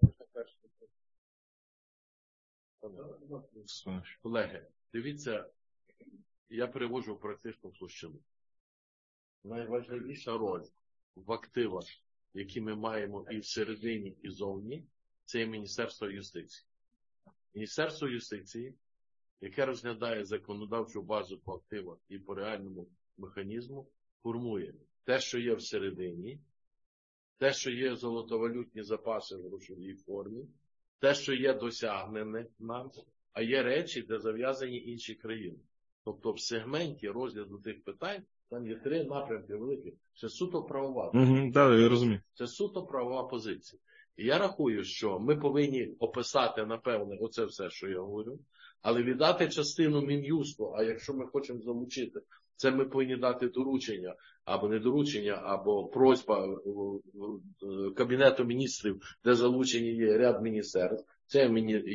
Колеги, дивіться, я переводжу в практичну площину. Найважливіша роль в активах, які ми маємо і всередині, і зовні, це є Міністерство юстиції. Міністерство юстиції, яке розглядає законодавчу базу по активах і по реальному механізму, формує те, що є всередині, те, що є золотовалютні запаси в грошовій формі, те, що є досягнене нам, а є речі, де зав'язані інші країни. Тобто в сегменті розгляду тих питань там є три напрямки великі. Це суто правова. Угу, да, я розумію. Це суто правова позиція. І я рахую, що ми повинні описати, напевне, оце все, що я говорю, але віддати частину Мін'юсту, а якщо ми хочемо залучити, це ми повинні дати доручення, або не доручення, або просьба Кабінету міністрів, де залучені є ряд міністерств, це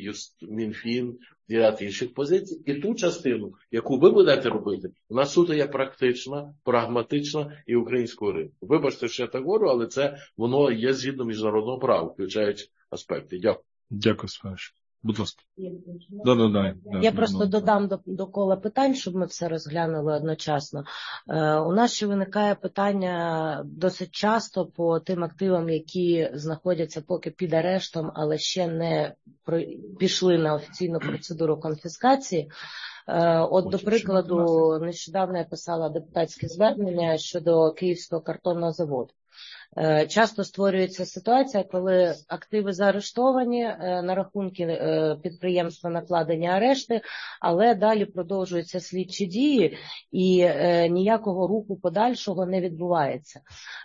Мінфін і ряд інших позицій. І ту частину, яку ви будете робити, вона суто є практична, прагматична і українського ринку. Вибачте, що я так говорю, але це воно є згідно міжнародного права, включаючи аспекти. Дякую. Дякую, Свяш. Будь ласка. Да, да, да, да, Я да, просто да. додам до, до кола питань, щоб ми все розглянули одночасно. Е, у нас ще виникає питання досить часто по тим активам, які знаходяться поки під арештом, але ще не про, пішли на офіційну процедуру конфіскації. Е, от, до прикладу, нещодавно я писала депутатське звернення щодо Київського картонного заводу. Часто створюється ситуація, коли активи заарештовані, на рахунки підприємства накладені арешти, але далі продовжуються слідчі дії і ніякого руху подальшого не відбувається.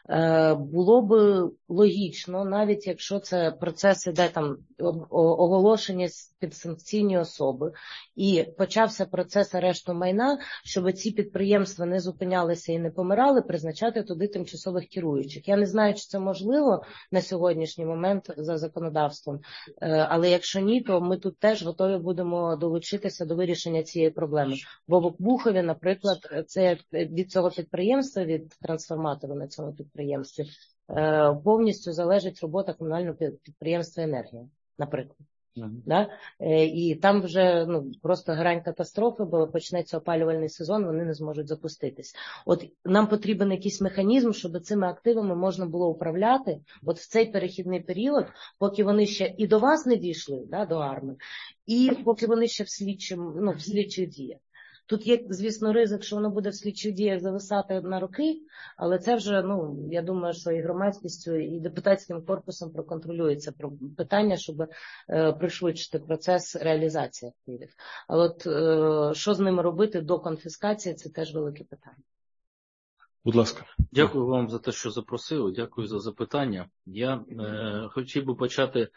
Було б логічно, навіть якщо це процес іде там оголошення підсанкційні особи і почався процес арешту майна, щоб ці підприємства не зупинялися і не помирали, призначати туди тимчасових керуючих. Я не знаю, чи це можливо на сьогоднішній момент за законодавством, але якщо ні, то ми тут теж готові будемо долучитися до вирішення цієї проблеми. Бо в Обухові, наприклад, це від цього підприємства, від трансформатору на цьому підприємстві, повністю залежить робота комунального підприємства «Енергія», наприклад. Mm-hmm. Да? І там вже ну, просто грань катастрофи, бо почнеться опалювальний сезон, вони не зможуть запуститись. От нам потрібен якийсь механізм, щоб цими активами можна було управляти от в цей перехідний період, поки вони ще і до вас не дійшли, да, до АРМИ, і поки вони ще в слідчим, ну, в слідчих діях. Тут є, звісно, ризик, що воно буде в слідчих діях зависати на роки, але це вже, ну, я думаю, що і громадськістю, і депутатським корпусом проконтролюється питання, щоб е, пришвидшити процес реалізації активів. А от е, що з ними робити до конфіскації, це теж велике питання. Будь ласка. Дякую вам за те, що запросили, дякую за запитання. Я е, хотів би почати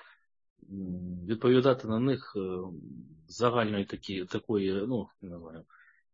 відповідати на них е, загальної такі, такої, ну, не знаю,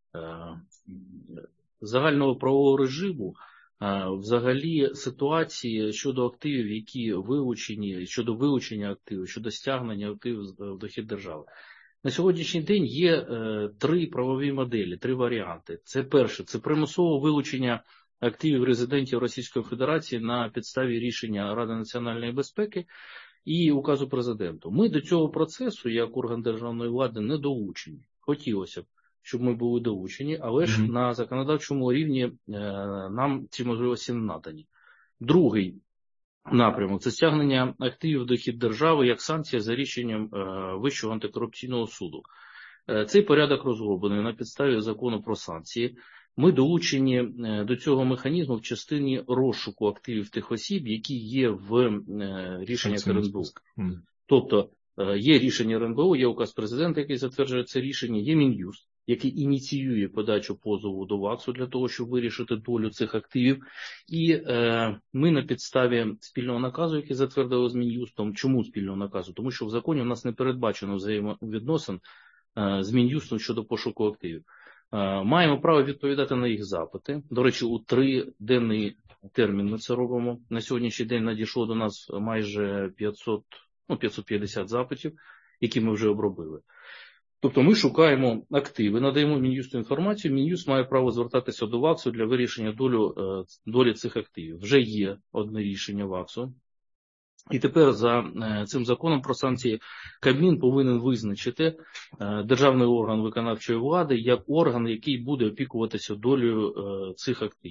загального правового режиму, взагалі ситуації щодо активів, які вилучені, щодо вилучення активів, щодо стягнення активів в дохід держави. На сьогоднішній день є е, три правові моделі, три варіанти. Це перше, це примусове вилучення активів резидентів Російської Федерації на підставі рішення Ради національної безпеки і указу президенту. Ми до цього процесу, як орган державної влади, не долучені. Хотілося б, щоб ми були долучені, але ж mm-hmm. на законодавчому рівні е, нам ці можливості не надані. Другий напрямок – це стягнення активів в дохід держави як санкція за рішенням е, Вищого антикорупційного суду. Е, цей порядок розроблений на підставі закону про санкції. Ми долучені е, до цього механізму в частині розшуку активів тих осіб, які є в е, рішеннях РНБО. Mm-hmm. Тобто е, є рішення РНБО, є указ президента, який затверджує це рішення, є Мін'юст, який ініціює подачу позову до ВАКСу для того, щоб вирішити долю цих активів. І е, ми на підставі спільного наказу, який затвердили з Мін'юстом. Чому спільного наказу? Тому що в законі у нас не передбачено взаємовідносин е, з Мін'юстом щодо пошуку активів. Е, маємо право відповідати на їх запити. До речі, у триденний термін ми це робимо. На сьогоднішній день надійшло до нас майже п'ятсот, ну, п'ятсот п'ятдесят запитів, які ми вже обробили. Тобто ми шукаємо активи, надаємо Мін'юсту інформацію, Мін'юст має право звертатися до ВАКСу для вирішення долю, долі цих активів. Вже є одне рішення ВАКСу. І тепер за цим законом про санкції Кабмін повинен визначити державний орган виконавчої влади як орган, який буде опікуватися долею цих активів.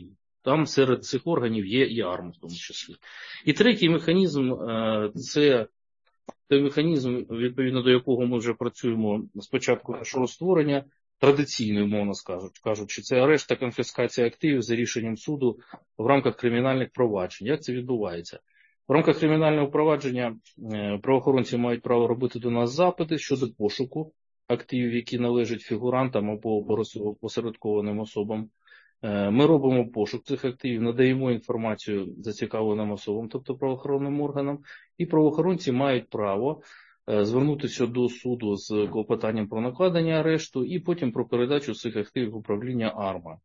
Там серед цих органів є і АРМА в тому числі. І третій механізм – це той механізм, відповідно до якого ми вже працюємо з початку нашого створення, традиційною, мовно кажучи, це арешт та конфіскація активів за рішенням суду в рамках кримінальних проваджень. Як це відбувається? В рамках кримінального провадження правоохоронці мають право робити до нас запити щодо пошуку активів, які належать фігурантам або посередкованим особам. Ми робимо пошук цих активів, надаємо інформацію зацікавленим особам, тобто правоохоронним органам, і правоохоронці мають право звернутися до суду з клопотанням про накладення арешту і потім про передачу цих активів в управління АРМА.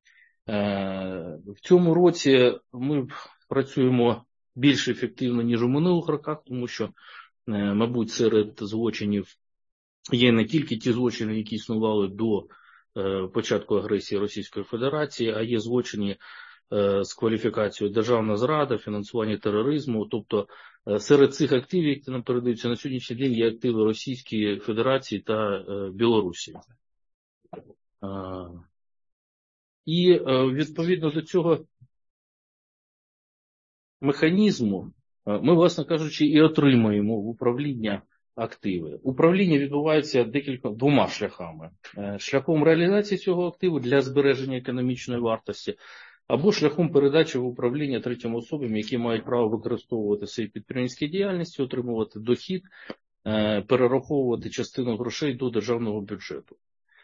В цьому році ми працюємо більш ефективно, ніж у минулих роках, тому що, мабуть, серед злочинів є не тільки ті злочини, які існували до початку агресії Російської Федерації, а є злочини з кваліфікацією державна зрада, фінансування тероризму. Тобто серед цих активів, які нам передаються на сьогоднішній день, є активи Російської Федерації та Білорусі. І відповідно до цього механізму ми, власне кажучи, і отримаємо в управління активи. Управління відбувається декілька двома шляхами. Шляхом реалізації цього активу для збереження економічної вартості, або шляхом передачі в управління третім особам, які мають право використовувати свої підприємницькі діяльності, отримувати дохід, перераховувати частину грошей до державного бюджету.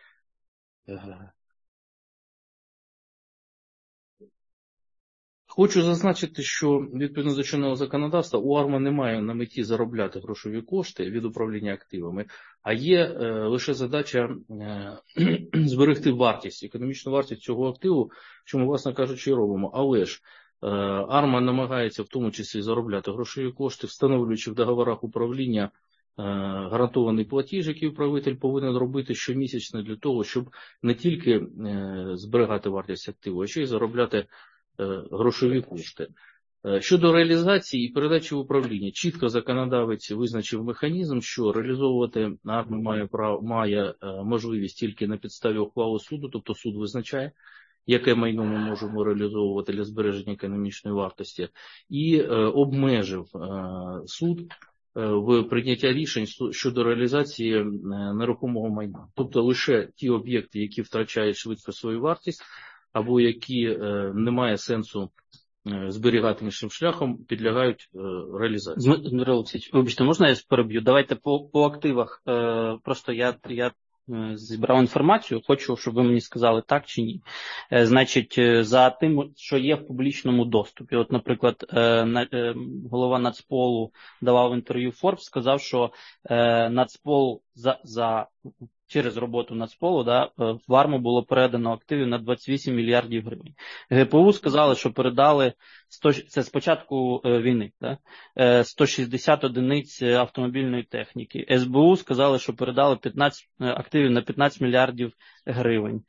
Хочу зазначити, що відповідно до чинного законодавства у АРМА немає на меті заробляти грошові кошти від управління активами, а є е, лише задача е, зберегти вартість, економічну вартість цього активу, що ми, власне кажучи, і робимо. Але ж е, АРМА намагається в тому числі заробляти грошові кошти, встановлюючи в договорах управління е, гарантований платіж, який управитель повинен робити щомісячно для того, щоб не тільки е, зберігати вартість активу, а ще й заробляти грошові кошти. Щодо реалізації і передачі в управління, чітко законодавець визначив механізм, що реалізовувати АРМА має, право, має можливість тільки на підставі ухвали суду, тобто суд визначає, яке майно ми можемо реалізовувати для збереження економічної вартості, і обмежив суд в прийняття рішень щодо реалізації нерухомого майна. Тобто лише ті об'єкти, які втрачають швидко свою вартість, або які е, немає сенсу е, зберігати іншим шляхом, підлягають е, реалізації. Дмитро Олексійович, вибачте, можна я переб'ю? Давайте по, по активах. Е, просто я, я е, зібрав інформацію, хочу, щоб ви мені сказали так чи ні. Е, значить, за тим, що є в публічному доступі. От, наприклад, е, на, е, голова Нацполу давав інтерв'ю Forbes, сказав, що е, Нацпол за... за через роботу Нацполу, да, в АРМА було передано активів на двадцять вісім мільярдів гривень. ГПУ сказали, що передали, сто, це з початку війни, да, сто шістдесят одиниць автомобільної техніки. ес бе у сказали, що передали п'ятнадцять, активів на п'ятнадцять мільярдів гривень.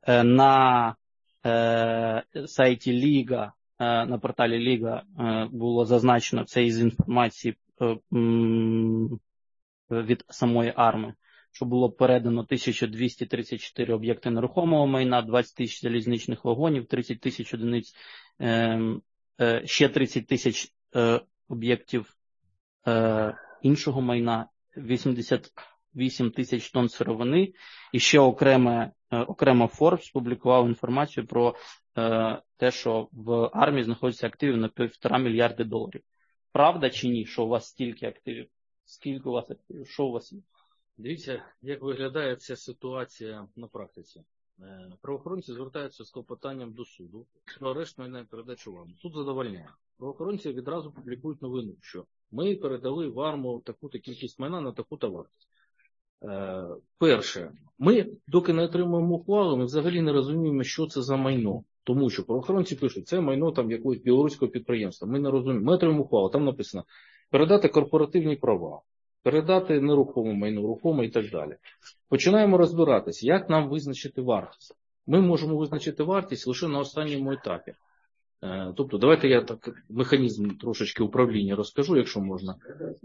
На е, сайті Ліга, е, на порталі Ліга е, було зазначено, це із інформації е, м, від самої АРМи, що було передано тисяча двісті тридцять чотири об'єкти нерухомого майна, двадцять тисяч залізничних вагонів, тридцять тисяч одиниць, е, е, ще тридцять тисяч е, об'єктів е, іншого майна, вісімдесят вісім тисяч тонн сировини, і ще окреме, е, окремо Forbes публікував інформацію про е, те, що в АРМі знаходяться активів на півтора мільярди доларів. Правда чи ні, що у вас стільки активів? Скільки у вас активів? Що у вас є? Дивіться, як виглядає ця ситуація на практиці. Правоохоронці звертаються з клопотанням до суду про арешт майна і передачу в АРМу. Суд задовольняє. Правоохоронці відразу публікують новину, що ми передали в АРМу таку-то кількість майна на таку-то вартість. Перше, ми, доки не отримуємо ухвалу, ми взагалі не розуміємо, що це за майно. Тому що правоохоронці пишуть, це майно там якогось білоруського підприємства. Ми не розуміємо. Ми отримуємо ухвалу, там написано передати корпоративні права, передати нерухоме майно, рухоме і так далі. Починаємо розбиратися, як нам визначити вартість. Ми можемо визначити вартість лише на останньому етапі. Тобто, давайте я так механізм трошечки управління розкажу, якщо можна.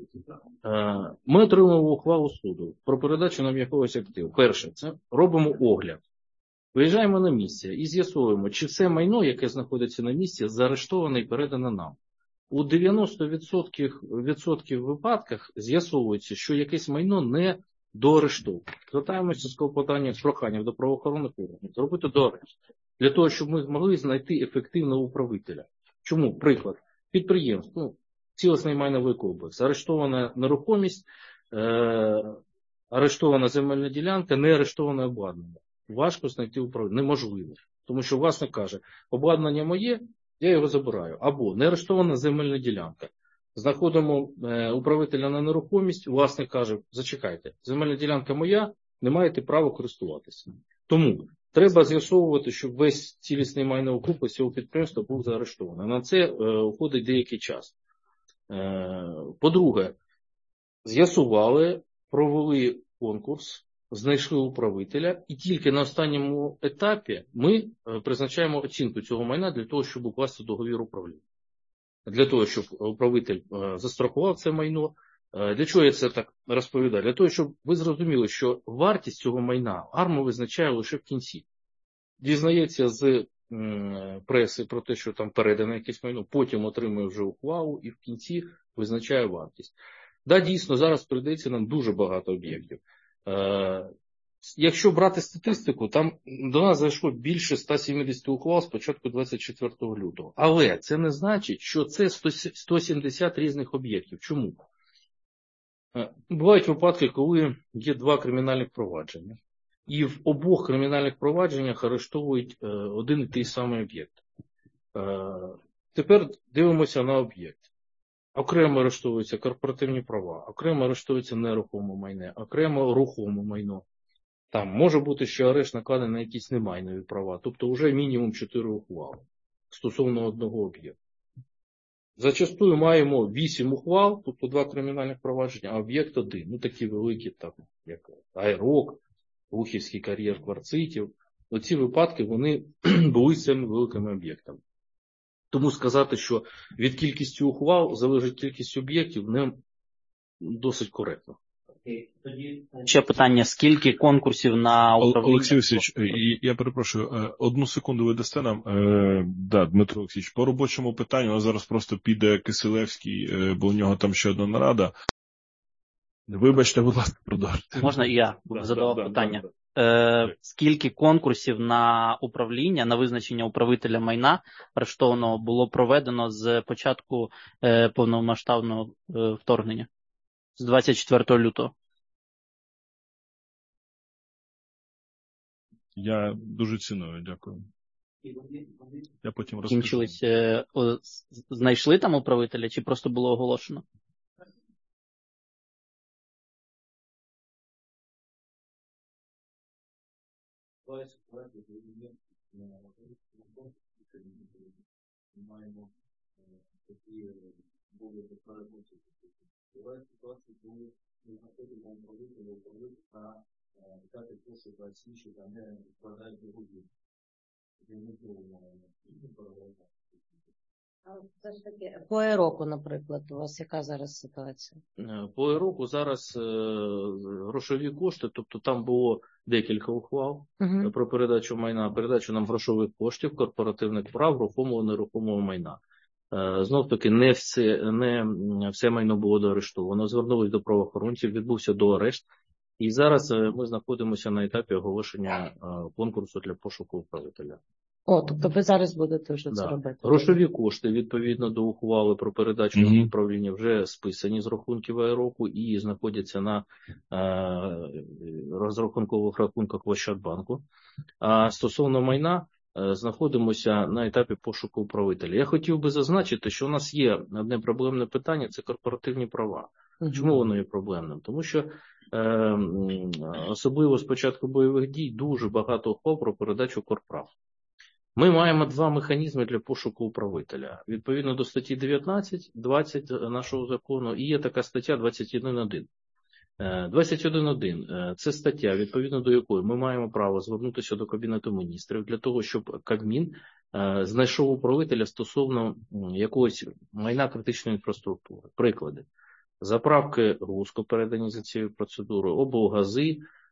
Ми отримуємо ухвалу суду про передачу нам якогось активу. Перше, це робимо огляд. Виїжджаємо на місце і з'ясовуємо, чи все майно, яке знаходиться на місці, заарештоване і передане нам. У дев'яносто відсотків, відсотків випадках з'ясовується, що якесь майно не доорештоване. Звертаємося з клопотанням, з проханням до правоохоронних органів зробити доорешт. Для того, щоб ми змогли знайти ефективного управителя. Чому? Приклад. Підприємство, ну, цілісний майновий комплекс, арештована нерухомість, е- арештована земельна ділянка, не арештоване обладнання. Важко знайти управління. Неможливо. Тому що власник каже, обладнання моє, я його забираю. Або не арештована земельна ділянка. Знаходимо е, управителя на нерухомість, власник каже, зачекайте, земельна ділянка моя, не маєте права користуватися. Тому треба з'ясовувати, щоб весь цілісний майновий комплекс цього підприємства був заарештований. На це е, уходить деякий час. Е, по-друге, з'ясували, провели конкурс, знайшли управителя, і тільки на останньому етапі ми призначаємо оцінку цього майна для того, щоб укласти договір управління. Для того, щоб управитель застрахував це майно. Для чого я це так розповідаю? Для того, щоб ви зрозуміли, що вартість цього майна АРМА визначає лише в кінці. Дізнається з преси про те, що там передане якесь майно, потім отримує вже ухвалу і в кінці визначає вартість. Да, дійсно, зараз передається нам дуже багато об'єктів. Якщо брати статистику, там до нас зайшло більше ста сімдесят ухвал з початку двадцять четвертого лютого. Але це не значить, що це сто сімдесят різних об'єктів. Чому? Бувають випадки, коли є два кримінальних провадження. І в обох кримінальних провадженнях арештовують один і той самий об'єкт. Тепер дивимося на об'єкт. Окремо арештовуються корпоративні права, окремо арештується нерухоме майно, окремо рухоме майно. Там може бути ще арешт накладений на якісь немайнові права. Тобто вже мінімум чотири ухвали стосовно одного об'єкту. Зачастую маємо вісім ухвал, тобто два кримінальних провадження, а об'єкт один. Ну такі великі, так, як Айрок, Лухівський кар'єр кварцитів. Оці випадки вони були з цими великими об'єктами. Тому сказати, що від кількості ухвал залежить кількість об'єктів, не досить коректно. Ще питання, скільки конкурсів на управління? Олексій Васильович, я перепрошую, одну секунду ви дасте нам. Да, Дмитро Олексійович, по робочому питанню, а зараз просто піде Кисилевський, бо у нього там ще одна нарада. Вибачте, будь ласка, продовжуйте. Можна і я да, задавав да, питання? Да, да. Е, скільки конкурсів на управління, на визначення управителя майна арештованого було проведено з початку е, повномасштабного е, вторгнення? З двадцять четвертого лютого. Я дуже ціную, дякую. Я потім розкажу. Кінчились, е, о, знайшли там управителя чи просто було оголошено? Маємо такі були переможці. Буває ситуації, коли ми знаходимо управителя, управителя на п'ятий курсі двадцять інші, там не складають договір. Все ж таки, по Айроку, наприклад, у вас яка зараз ситуація? По Айроку зараз е, грошові кошти, тобто там було декілька ухвал uh-huh. про передачу майна, передачу нам грошових коштів, корпоративних прав, рухомого, нерухомого майна. Е, знов таки, не все, не все майно було доорештовано, звернулись до правоохоронців, відбувся доарешт. І зараз е, ми знаходимося на етапі оголошення е, конкурсу для пошуку управителя. О, тобто ви зараз будете вже це да. робити? Грошові кошти, відповідно до ухвали про передачу mm-hmm. управління, вже списані з рахунків Айроку і знаходяться на е, розрахункових рахунках в Ощадбанку. А стосовно майна, е, знаходимося на етапі пошуку управителя. Я хотів би зазначити, що у нас є одне проблемне питання – це корпоративні права. Mm-hmm. Чому воно є проблемним? Тому що е, особливо з початку бойових дій дуже багато ухвал про передачу корправ. Ми маємо два механізми для пошуку управителя. Відповідно до статті дев'ятнадцять двадцять нашого закону, і є така стаття двадцять один один. двадцять один один – це стаття, відповідно до якої ми маємо право звернутися до Кабінету міністрів для того, щоб Кабмін знайшов управителя стосовно якогось майна критичної інфраструктури. Приклади. Заправки ГУСКО передані за цією процедурою, облгази,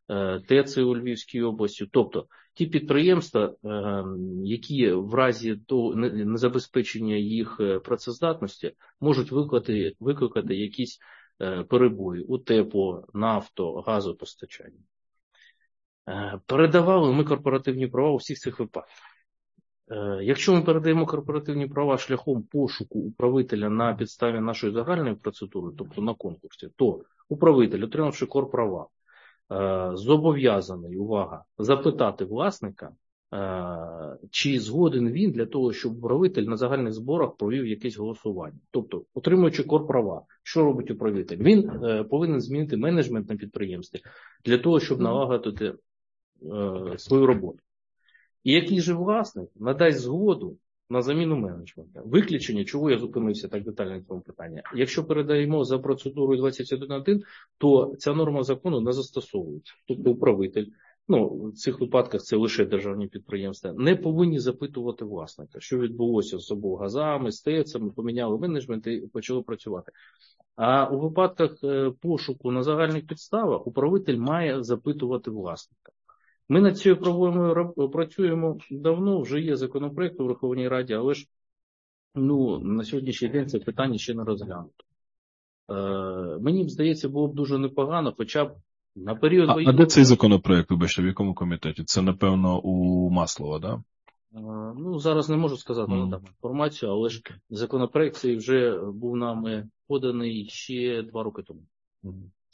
ТЕЦи у Львівській області. Тобто ті підприємства, які в разі незабезпечення їх працездатності можуть викликати, викликати якісь перебої у тепло, нафто, газопостачанні. Передавали ми корпоративні права у всіх цих випадках. Якщо ми передаємо корпоративні права шляхом пошуку управителя на підставі нашої загальної процедури, тобто на конкурсі, то управитель, отримавши корправа, зобов'язаний, увага, запитати власника, чи згоден він для того, щоб управитель на загальних зборах провів якесь голосування. Тобто, отримуючи корправа, що робить управитель? Він повинен змінити менеджмент на підприємстві для того, щоб налагодити свою роботу. І який же власник надасть згоду на заміну менеджменту. Виключення, чого я зупинився так детально на цьому питанні. Якщо передаємо за процедурою двадцять один один, то ця норма закону не застосовується. Тобто управитель, ну в цих випадках це лише державні підприємства, не повинні запитувати власника, що відбулося з облгазами, з ТЕЦами, поміняли менеджмент і почали працювати. А у випадках пошуку на загальних підставах управитель має запитувати власника. Ми над цією проблемою працюємо давно, вже є законопроект у Верховній Раді, але ж ну, на сьогоднішній день це питання ще не розглянуто. Е, мені б здається, було б дуже непогано, хоча б на період... А, а де цей законопроект, вибачте, в якому комітеті? Це, напевно, у Маслова, так? Да? Е, ну, зараз не можу сказати mm. на інформацію, але ж законопроект цей вже був нами поданий ще два роки тому. Mm.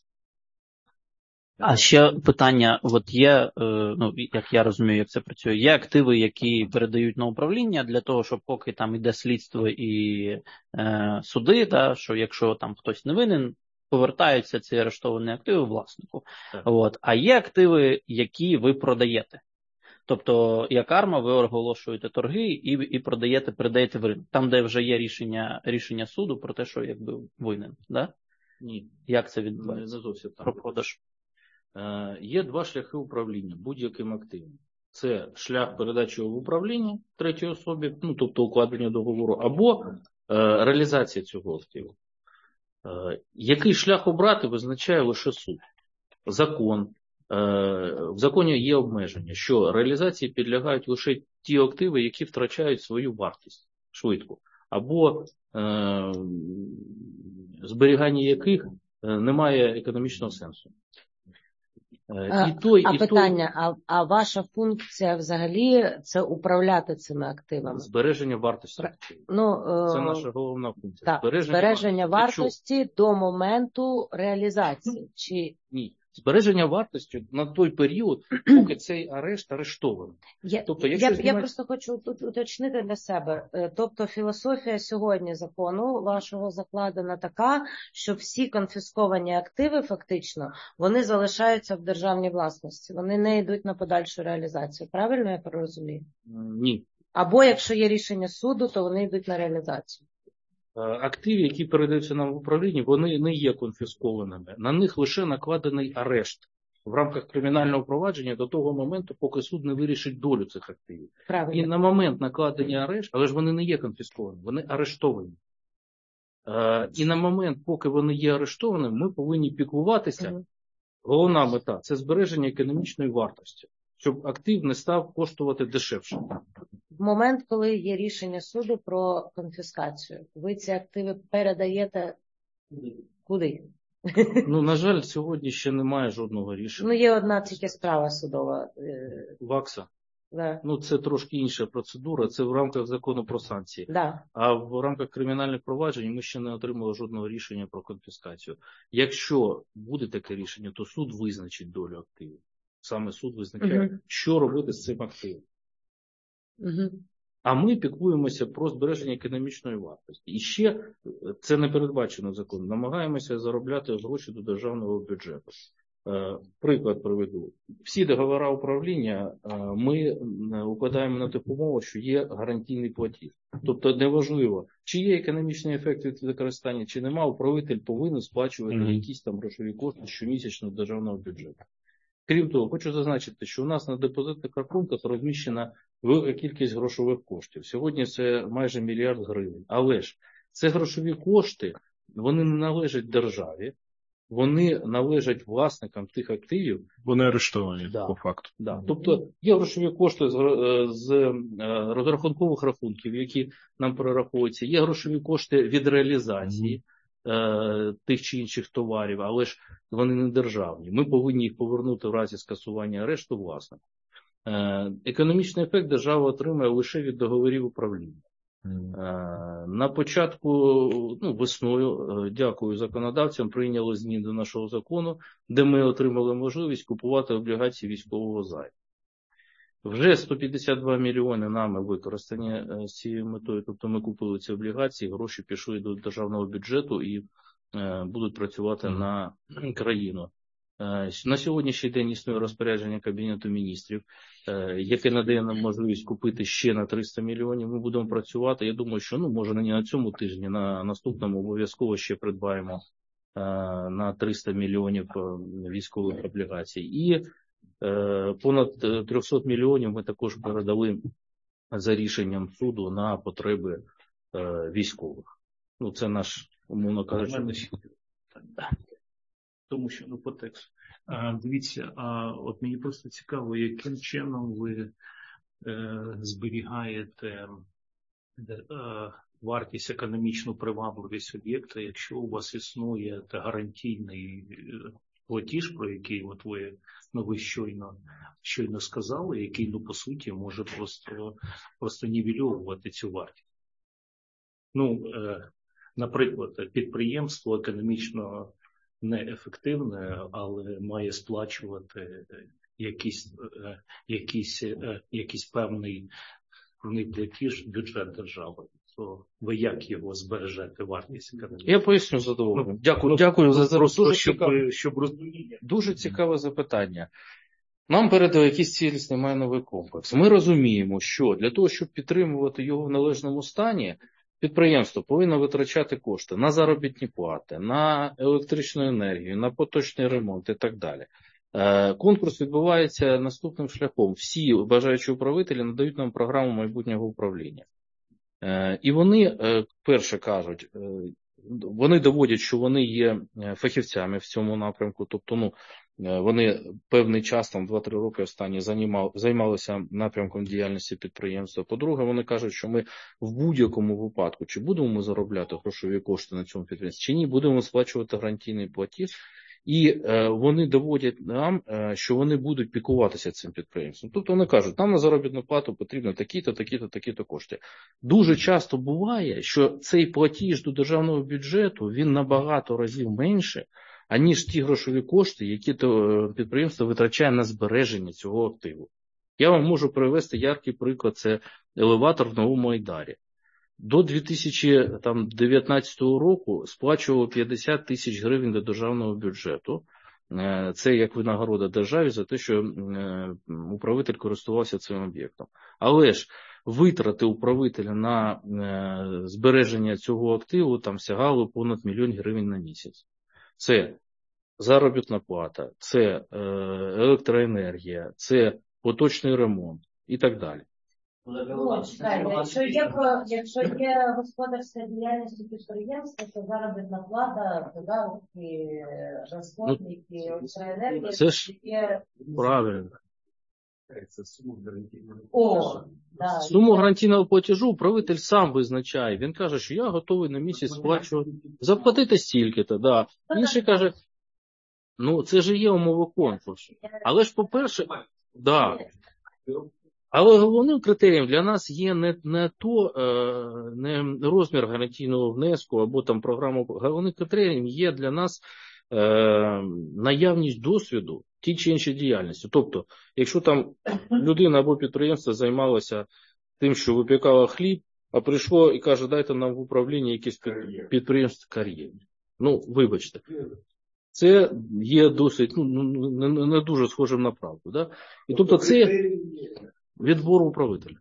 А ще питання, от є, ну, як я розумію, як це працює, є активи, які передають на управління для того, щоб поки там йде слідство і е, суди, да, що якщо там хтось не винен, повертаються ці арештовані активи власнику. От. А є активи, які ви продаєте. Тобто, як АРМА, ви оголошуєте торги і, і продаєте, передаєте в ринок. Там, де вже є рішення, рішення суду про те, що якби винен. Да? Ні. Як це відбувається? Не зовсім так. Про продаж. Е, є два шляхи управління будь-яким активом. Це шлях передачі в управління третій особі, ну, тобто укладення договору, або е, реалізація цього активу. Е, який шлях обрати, визначає лише суд. Закон. Е, в законі є обмеження, що реалізації підлягають лише ті активи, які втрачають свою вартість швидко, або е, зберігання яких е, немає економічного сенсу. А, і той, а і питання, той... а, а ваша функція взагалі це управляти цими активами? Збереження вартості. Ну, це наша головна функція. Так, збереження, збереження вартості, вартості до моменту реалізації. Чи... Ні. Збереження вартості на той період, поки цей арешт арештований. Я, тобто, я, знімати... я просто хочу тут уточнити для себе. Тобто філософія сьогодні закону вашого закладена така, що всі конфісковані активи фактично, вони залишаються в державній власності. Вони не йдуть на подальшу реалізацію. Правильно я розумію? Ні. Або якщо є рішення суду, то вони йдуть на реалізацію. Активи, які передаються нам в управлінні, вони не є конфіскованими. На них лише накладений арешт в рамках кримінального провадження до того моменту, поки суд не вирішить долю цих активів. Правильно. І на момент накладення арешту, але ж вони не є конфісковані, вони арештовані. І на момент, поки вони є арештованими, ми повинні піклуватися. Угу. Головна мета – це збереження економічної вартості, щоб актив не став коштувати дешевше. В момент, коли є рішення суду про конфіскацію, ви ці активи передаєте куди? Ну, на жаль, сьогодні ще немає жодного рішення. Ну, є одна тільки справа судова. ВАКСа. Да. Ну, це трошки інша процедура, це в рамках закону про санкції. Да. А в рамках кримінальних проваджень ми ще не отримали жодного рішення про конфіскацію. Якщо буде таке рішення, то суд визначить долю активів. Саме суд визначає, угу. що робити з цим активом. Угу. А ми піклуємося про збереження економічної вартості. І ще, це не передбачено законом, намагаємося заробляти гроші до державного бюджету. Е, приклад приведу. Всі договори управління е, ми укладаємо на таку умову, що є гарантійний платіж. Тобто неважливо, чи є економічний ефект від використання, чи нема, управитель повинен сплачувати mm-hmm. якісь там грошові кошти щомісячно до державного бюджету. Крім того, хочу зазначити, що у нас на депозитних рахунках розміщена велика кількість грошових коштів. Сьогодні це майже мільярд гривень. Але ж це грошові кошти, вони не належать державі, вони належать власникам тих активів. Вони арештовані, да, по факту. Да. Тобто є грошові кошти з, з розрахункових рахунків, які нам перераховуються, є грошові кошти від реалізації е, тих чи інших товарів, але ж вони не державні. Ми повинні їх повернути в разі скасування арешту власнику. Е, економічний ефект держава отримає лише від договорів управління. На початку, ну, весною, дякую законодавцям, прийняли зміни до нашого закону, де ми отримали можливість купувати облігації військового займу. Вже сто п'ятдесят два мільйони нами використані з цією метою, тобто ми купили ці облігації, гроші пішли до державного бюджету і е, будуть працювати mm. на країну. На сьогоднішній день існує розпорядження Кабінету міністрів, яке надає нам можливість купити ще на триста мільйонів. Ми будемо працювати. Я думаю, що, ну, може, не на цьому тижні, на наступному обов'язково ще придбаємо на триста мільйонів військових облігацій. І понад триста мільйонів ми також передали за рішенням суду на потреби військових. Ну, це наш, умовно кажучи, тому що, ну, по тексту. А, дивіться, а от мені просто цікаво, яким чином ви е, зберігаєте е, вартість, економічну привабливість об'єкта, якщо у вас існує та гарантійний платіж, про який от ви, ну, ви щойно, щойно сказали, який, ну, по суті, може просто, просто нівельовувати цю вартість. Ну, е, наприклад, підприємство економічно неефективне, але має сплачувати якийсь, якийсь, якийсь певний платіж бюджет держави. То ви як його збережете, вартість економічну? Я поясню задоволенням. Дякую, ну, дякую за просто, дуже щоб, цікаве, щоб розуміння. Дуже цікаве запитання. Нам передали якийсь цілісний майновий комплекс. Ми розуміємо, що для того, щоб підтримувати його в належному стані, підприємство повинно витрачати кошти на заробітні плати, на електричну енергію, на поточний ремонт і так далі. Конкурс відбувається наступним шляхом. Всі бажаючі управителі надають нам програму майбутнього управління. І вони, перше кажуть, вони доводять, що вони є фахівцями в цьому напрямку, тобто, ну, вони певний час, там два-три роки останні, займалися напрямком діяльності підприємства. По-друге, вони кажуть, що ми в будь-якому випадку, чи будемо ми заробляти грошові кошти на цьому підприємстві, чи ні, будемо сплачувати гарантійний платіж. І е, вони доводять нам, е, що вони будуть піклуватися цим підприємством. Тобто вони кажуть, нам на заробітну плату потрібно такі-то, такі-то, такі-то кошти. Дуже часто буває, що цей платіж до державного бюджету, він набагато разів менше, аніж ті грошові кошти, які то підприємство витрачає на збереження цього активу. Я вам можу привести яркий приклад, це елеватор в Новому Айдарі. До дві тисячі дев'ятнадцятого року сплачувало п'ятдесят тисяч гривень до державного бюджету. Це як винагорода державі за те, що управитель користувався цим об'єктом. Але ж витрати управителя на збереження цього активу там сягали понад мільйон гривень на місяць. Це заробітна плата, це електроенергія, це поточний ремонт і так далі. Ну, чекайте, якщо є, якщо є господарська діяльність підприємства, то заробітна плата, податки, розходники, електроенергія, це ж є... правильно. Це сума гарантійного О, да. Суму гарантійного платежу управитель сам визначає. Він каже, що я готовий на місяць сплачувати, заплатити стільки-то, да. Інший каже, ну це ж є умови конкурсу. Але ж, по-перше, да. Але головним критерієм для нас є не, не то, не розмір гарантійного внеску або там програму. Головним критерієм є для нас е, наявність досвіду в тій чи іншій діяльності. Тобто, якщо там людина або підприємство займалося тим, що випікало хліб, а прийшло і каже, дайте нам в управління якесь підприємство кар'єрне. Ну, вибачте. Це є досить, ну, не, не дуже схожим на правду. Да? І тобто це відбор управителя.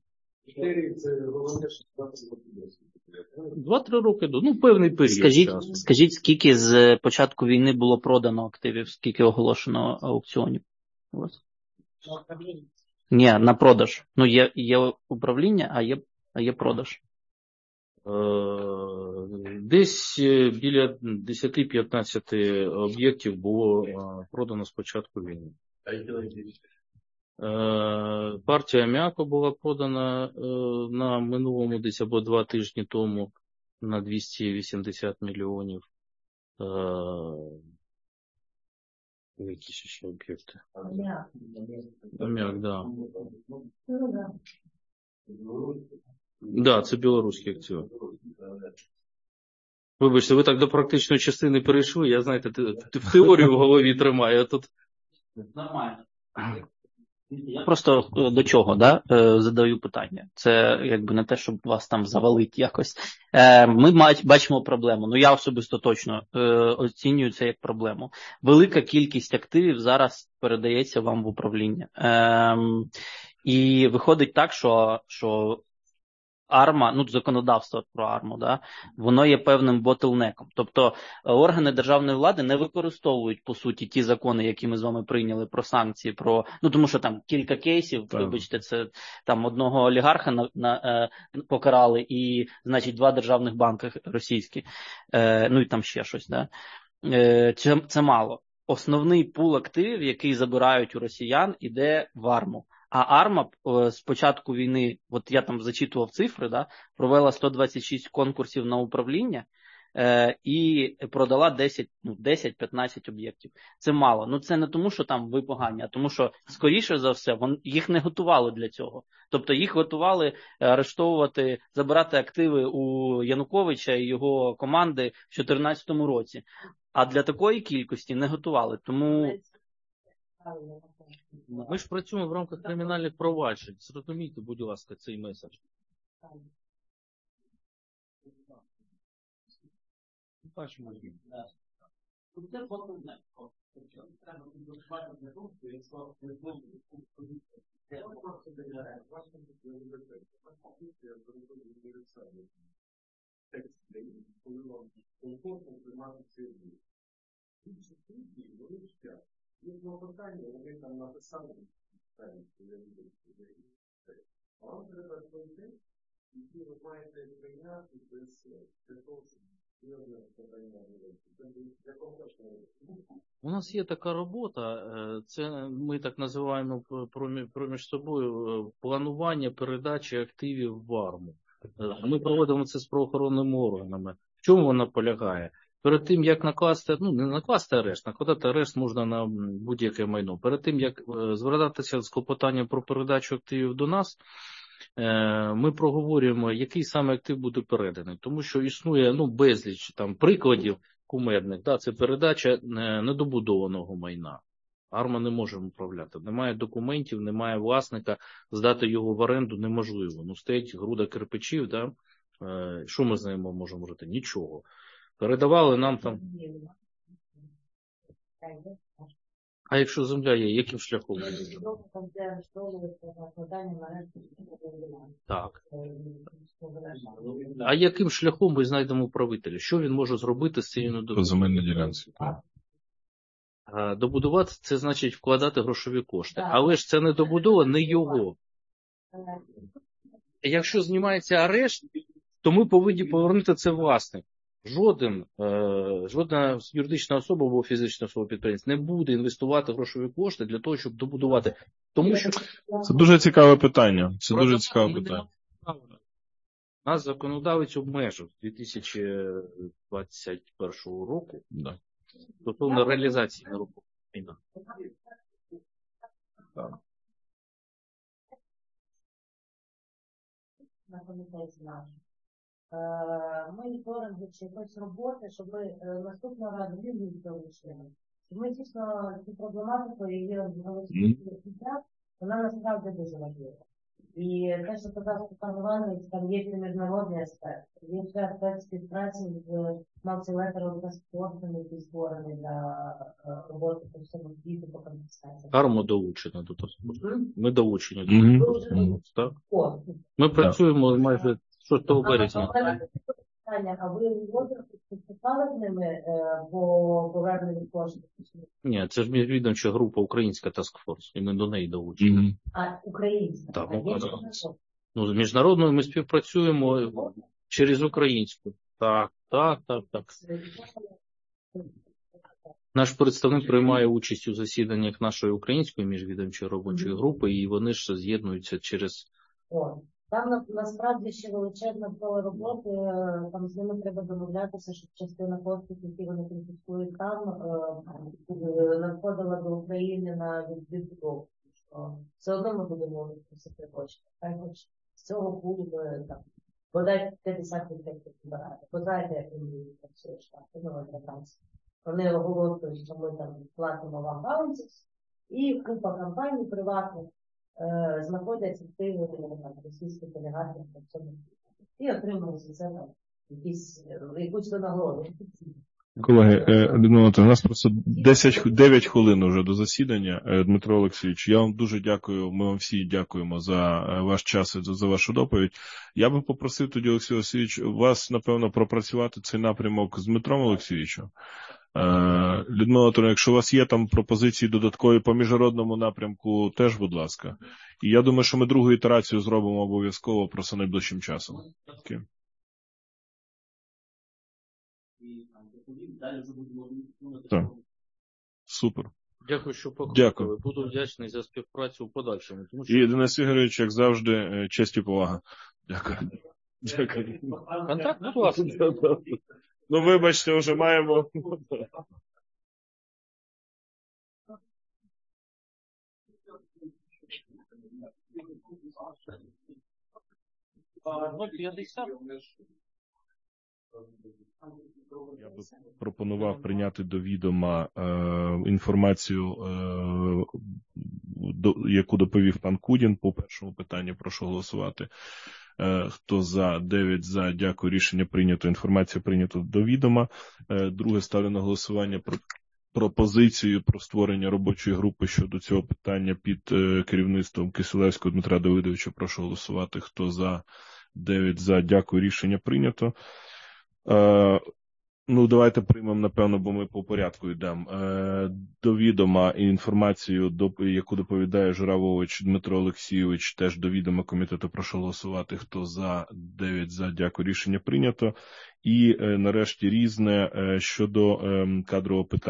Два-три роки до, ну, певний період скажіть, часу. Скажіть, скільки з початку війни було продано активів, скільки оголошено аукціонів у вас? Ні, на продаж. Ну, є, є управління, а є, а є продаж. Е, Десь біля десять-п'ятнадцять об'єктів було продано з початку війни. Партія м'яко була продана на минулому десь або два тижні тому на двісті вісімдесят мільйонів. Які ще об'єкти? Ам'як, да. Да, це білоруський актив. Вибачте, ви так до практичної частини перейшли, я, знаєте, в теорію в голові тримаю, а тут... Нормально. Я просто до чого, да, задаю питання. Це якби не те, щоб вас там завалити якось. Ми бачимо проблему. Ну, я особисто точно оцінюю це як проблему. Велика кількість активів зараз передається вам в управління. І виходить так, що, що АРМА, ну, законодавство про АРМу, да, воно є певним ботлнеком. Тобто органи державної влади не використовують, по суті, ті закони, які ми з вами прийняли про санкції, про, ну, тому що там кілька кейсів, так. Вибачте, це там одного олігарха на, на, е, покарали і, значить, два державних банки російські, е, ну і там ще щось, да. Е, це, це мало. Основний пул активів, який забирають у росіян, іде в АРМу. А АРМА з початку війни, от я там зачитував цифри, да, провела сто двадцять шість конкурсів на управління е, і продала десять, ну, десять-п'ятнадцять об'єктів. Це мало. Ну це не тому, що там ви погані, а тому, що, скоріше за все, вон, їх не готували для цього. Тобто їх готували арештовувати, забирати активи у Януковича і його команди в дві тисячі чотирнадцятому році. А для такої кількості не готували. Тому... Ми ж працюємо в рамках кримінальних проваджень. Зрозумійте, будь ласка, цей меседж. Бачимо. Це потрібно. Треба підготувати для того, що якщо не знову це просто доглядають. Текст дає, коли вам комфортно приймати цей дій. Інші студії, вони вчать. Є питання, вони там написали, що я люблю. А вам треба пройти, які ви маєте прийняти без того, щоб серйозне питання робити. У нас є така робота, це ми так називаємо проміж собою планування передачі активів в АРМу. Ми проводимо це з правоохоронними органами. В чому вона полягає? Перед тим, як накласти, ну не накласти арешт, накладати арешт можна на будь-яке майно. Перед тим, як звертатися з клопотанням про передачу активів до нас, ми проговорюємо, який саме актив буде переданий. Тому що існує ну, безліч там, прикладів кумедних. Да, це передача недобудованого майна. АРМА не може управляти. Немає документів, немає власника, здати його в оренду неможливо. Ну, стоять груда кирпичів, да? Що ми з ними можемо робити? Нічого. Передавали нам там. А якщо земля є, яким шляхом? Так. А яким шляхом ми знайдемо управителя? Що він може зробити з цією недобудовою? Земельні ділянці. Добудувати – це значить вкладати грошові кошти. Але ж це не добудова, не його. Якщо знімається арешт, то ми повинні повернути це власник. Жоден, е, жодна юридична особа або фізична особа підприємець не буде інвестувати грошові кошти для того, щоб добудувати. Тому що це дуже цікаве питання. Це дуже цікаве питання. Нас законодавець обмежив з дві тисячі двадцять першого року да. стосовно реалізації нерухомого майна. Так. На комітеті наш. Моніторинг чи якоїсь роботи, щоб наступного разу не залишили. Ми дійсно цю проблематику її розповіли, вона насправді дуже важлива. І те, що казав Степан Іванович, там є міжнародний аспект, є ще аспект співпраці з мультилетером та спортом, який створений для роботи по всьому світу, по компенсації. АРМА долучена до того. Ми долучені до mm-hmm. так? Ми працюємо майже шостого березня. А ви співпрацювали з ними по поверненню коштів? Ні, це ж міжвідомча група українська Task Force, і ми до неї долучені. Mm-hmm. А українська? Так, ну, ну, з міжнародною ми співпрацюємо через українську. Так, Так, так, так. Наш представник приймає участь у засіданнях нашої української міжвідомчої робочої групи, і вони ж з'єднуються через... О, там на, насправді ще величезне поле роботи, е, там з ними треба домовлятися, щоб частина коштів, які вони конфіскують там, е, надходила до України на відбудову. Все одно ми будемо просити кошти. Хай хоч з цього пулу ми там бодай п'ятдесят відсотків збирати. Ви знаєте, як вони працюють штати, ну, американці. Вони оголошують, що ми там платимо вам баунсів, і купа компаній приватних е, знаходяться в Києві, російських олігархів на цьому і отримують за це якісь, якусь винагороду. Колеги, Людмила, у нас просто десять, дев'ять хвилин уже до засідання. Дмитро Олексійович, я вам дуже дякую, ми вам всі дякуємо за ваш час і за вашу доповідь. Я би попросив тоді, Олексій Олексійович, вас, напевно, пропрацювати цей напрямок з Дмитром Олексійовичем. Людмила Анатоліївна, якщо у вас є там пропозиції додаткові по міжнародному напрямку, теж, будь ласка. І я думаю, що ми другу ітерацію зробимо обов'язково просто найближчим часом. Окей. Так. Супер. Дякую, що покликали. Дякую. Буду вдячний за співпрацю в подальшому. Тому що... І Денис Ігорович, як завжди, честь і повага. Дякую. Дякую. Контакт, будь ласка. Ну, вибачте, вже маємо. Я би пропонував прийняти до відома е, інформацію, е, до, яку доповів пан Кудін по першому питанню. Прошу голосувати. Е, хто за? дев'ять за. Дякую. Рішення прийнято. Інформація прийнята до відома. Е, друге, ставлю на голосування про пропозицію про створення робочої групи щодо цього питання під е, керівництвом Кисилевського Дмитра Давидовича. Прошу голосувати. Хто за? дев'ять за. Дякую. Рішення прийнято. Е, ну, давайте приймемо, напевно, бо ми по порядку йдемо. Е, до відома інформацію, до, яку доповідає Журавович Дмитро Олексійович, теж до відома комітету. Прошу голосувати. Хто за? дев'ять за. Дякую. Рішення прийнято. І, е, нарешті, різне е, щодо е, кадрового питання.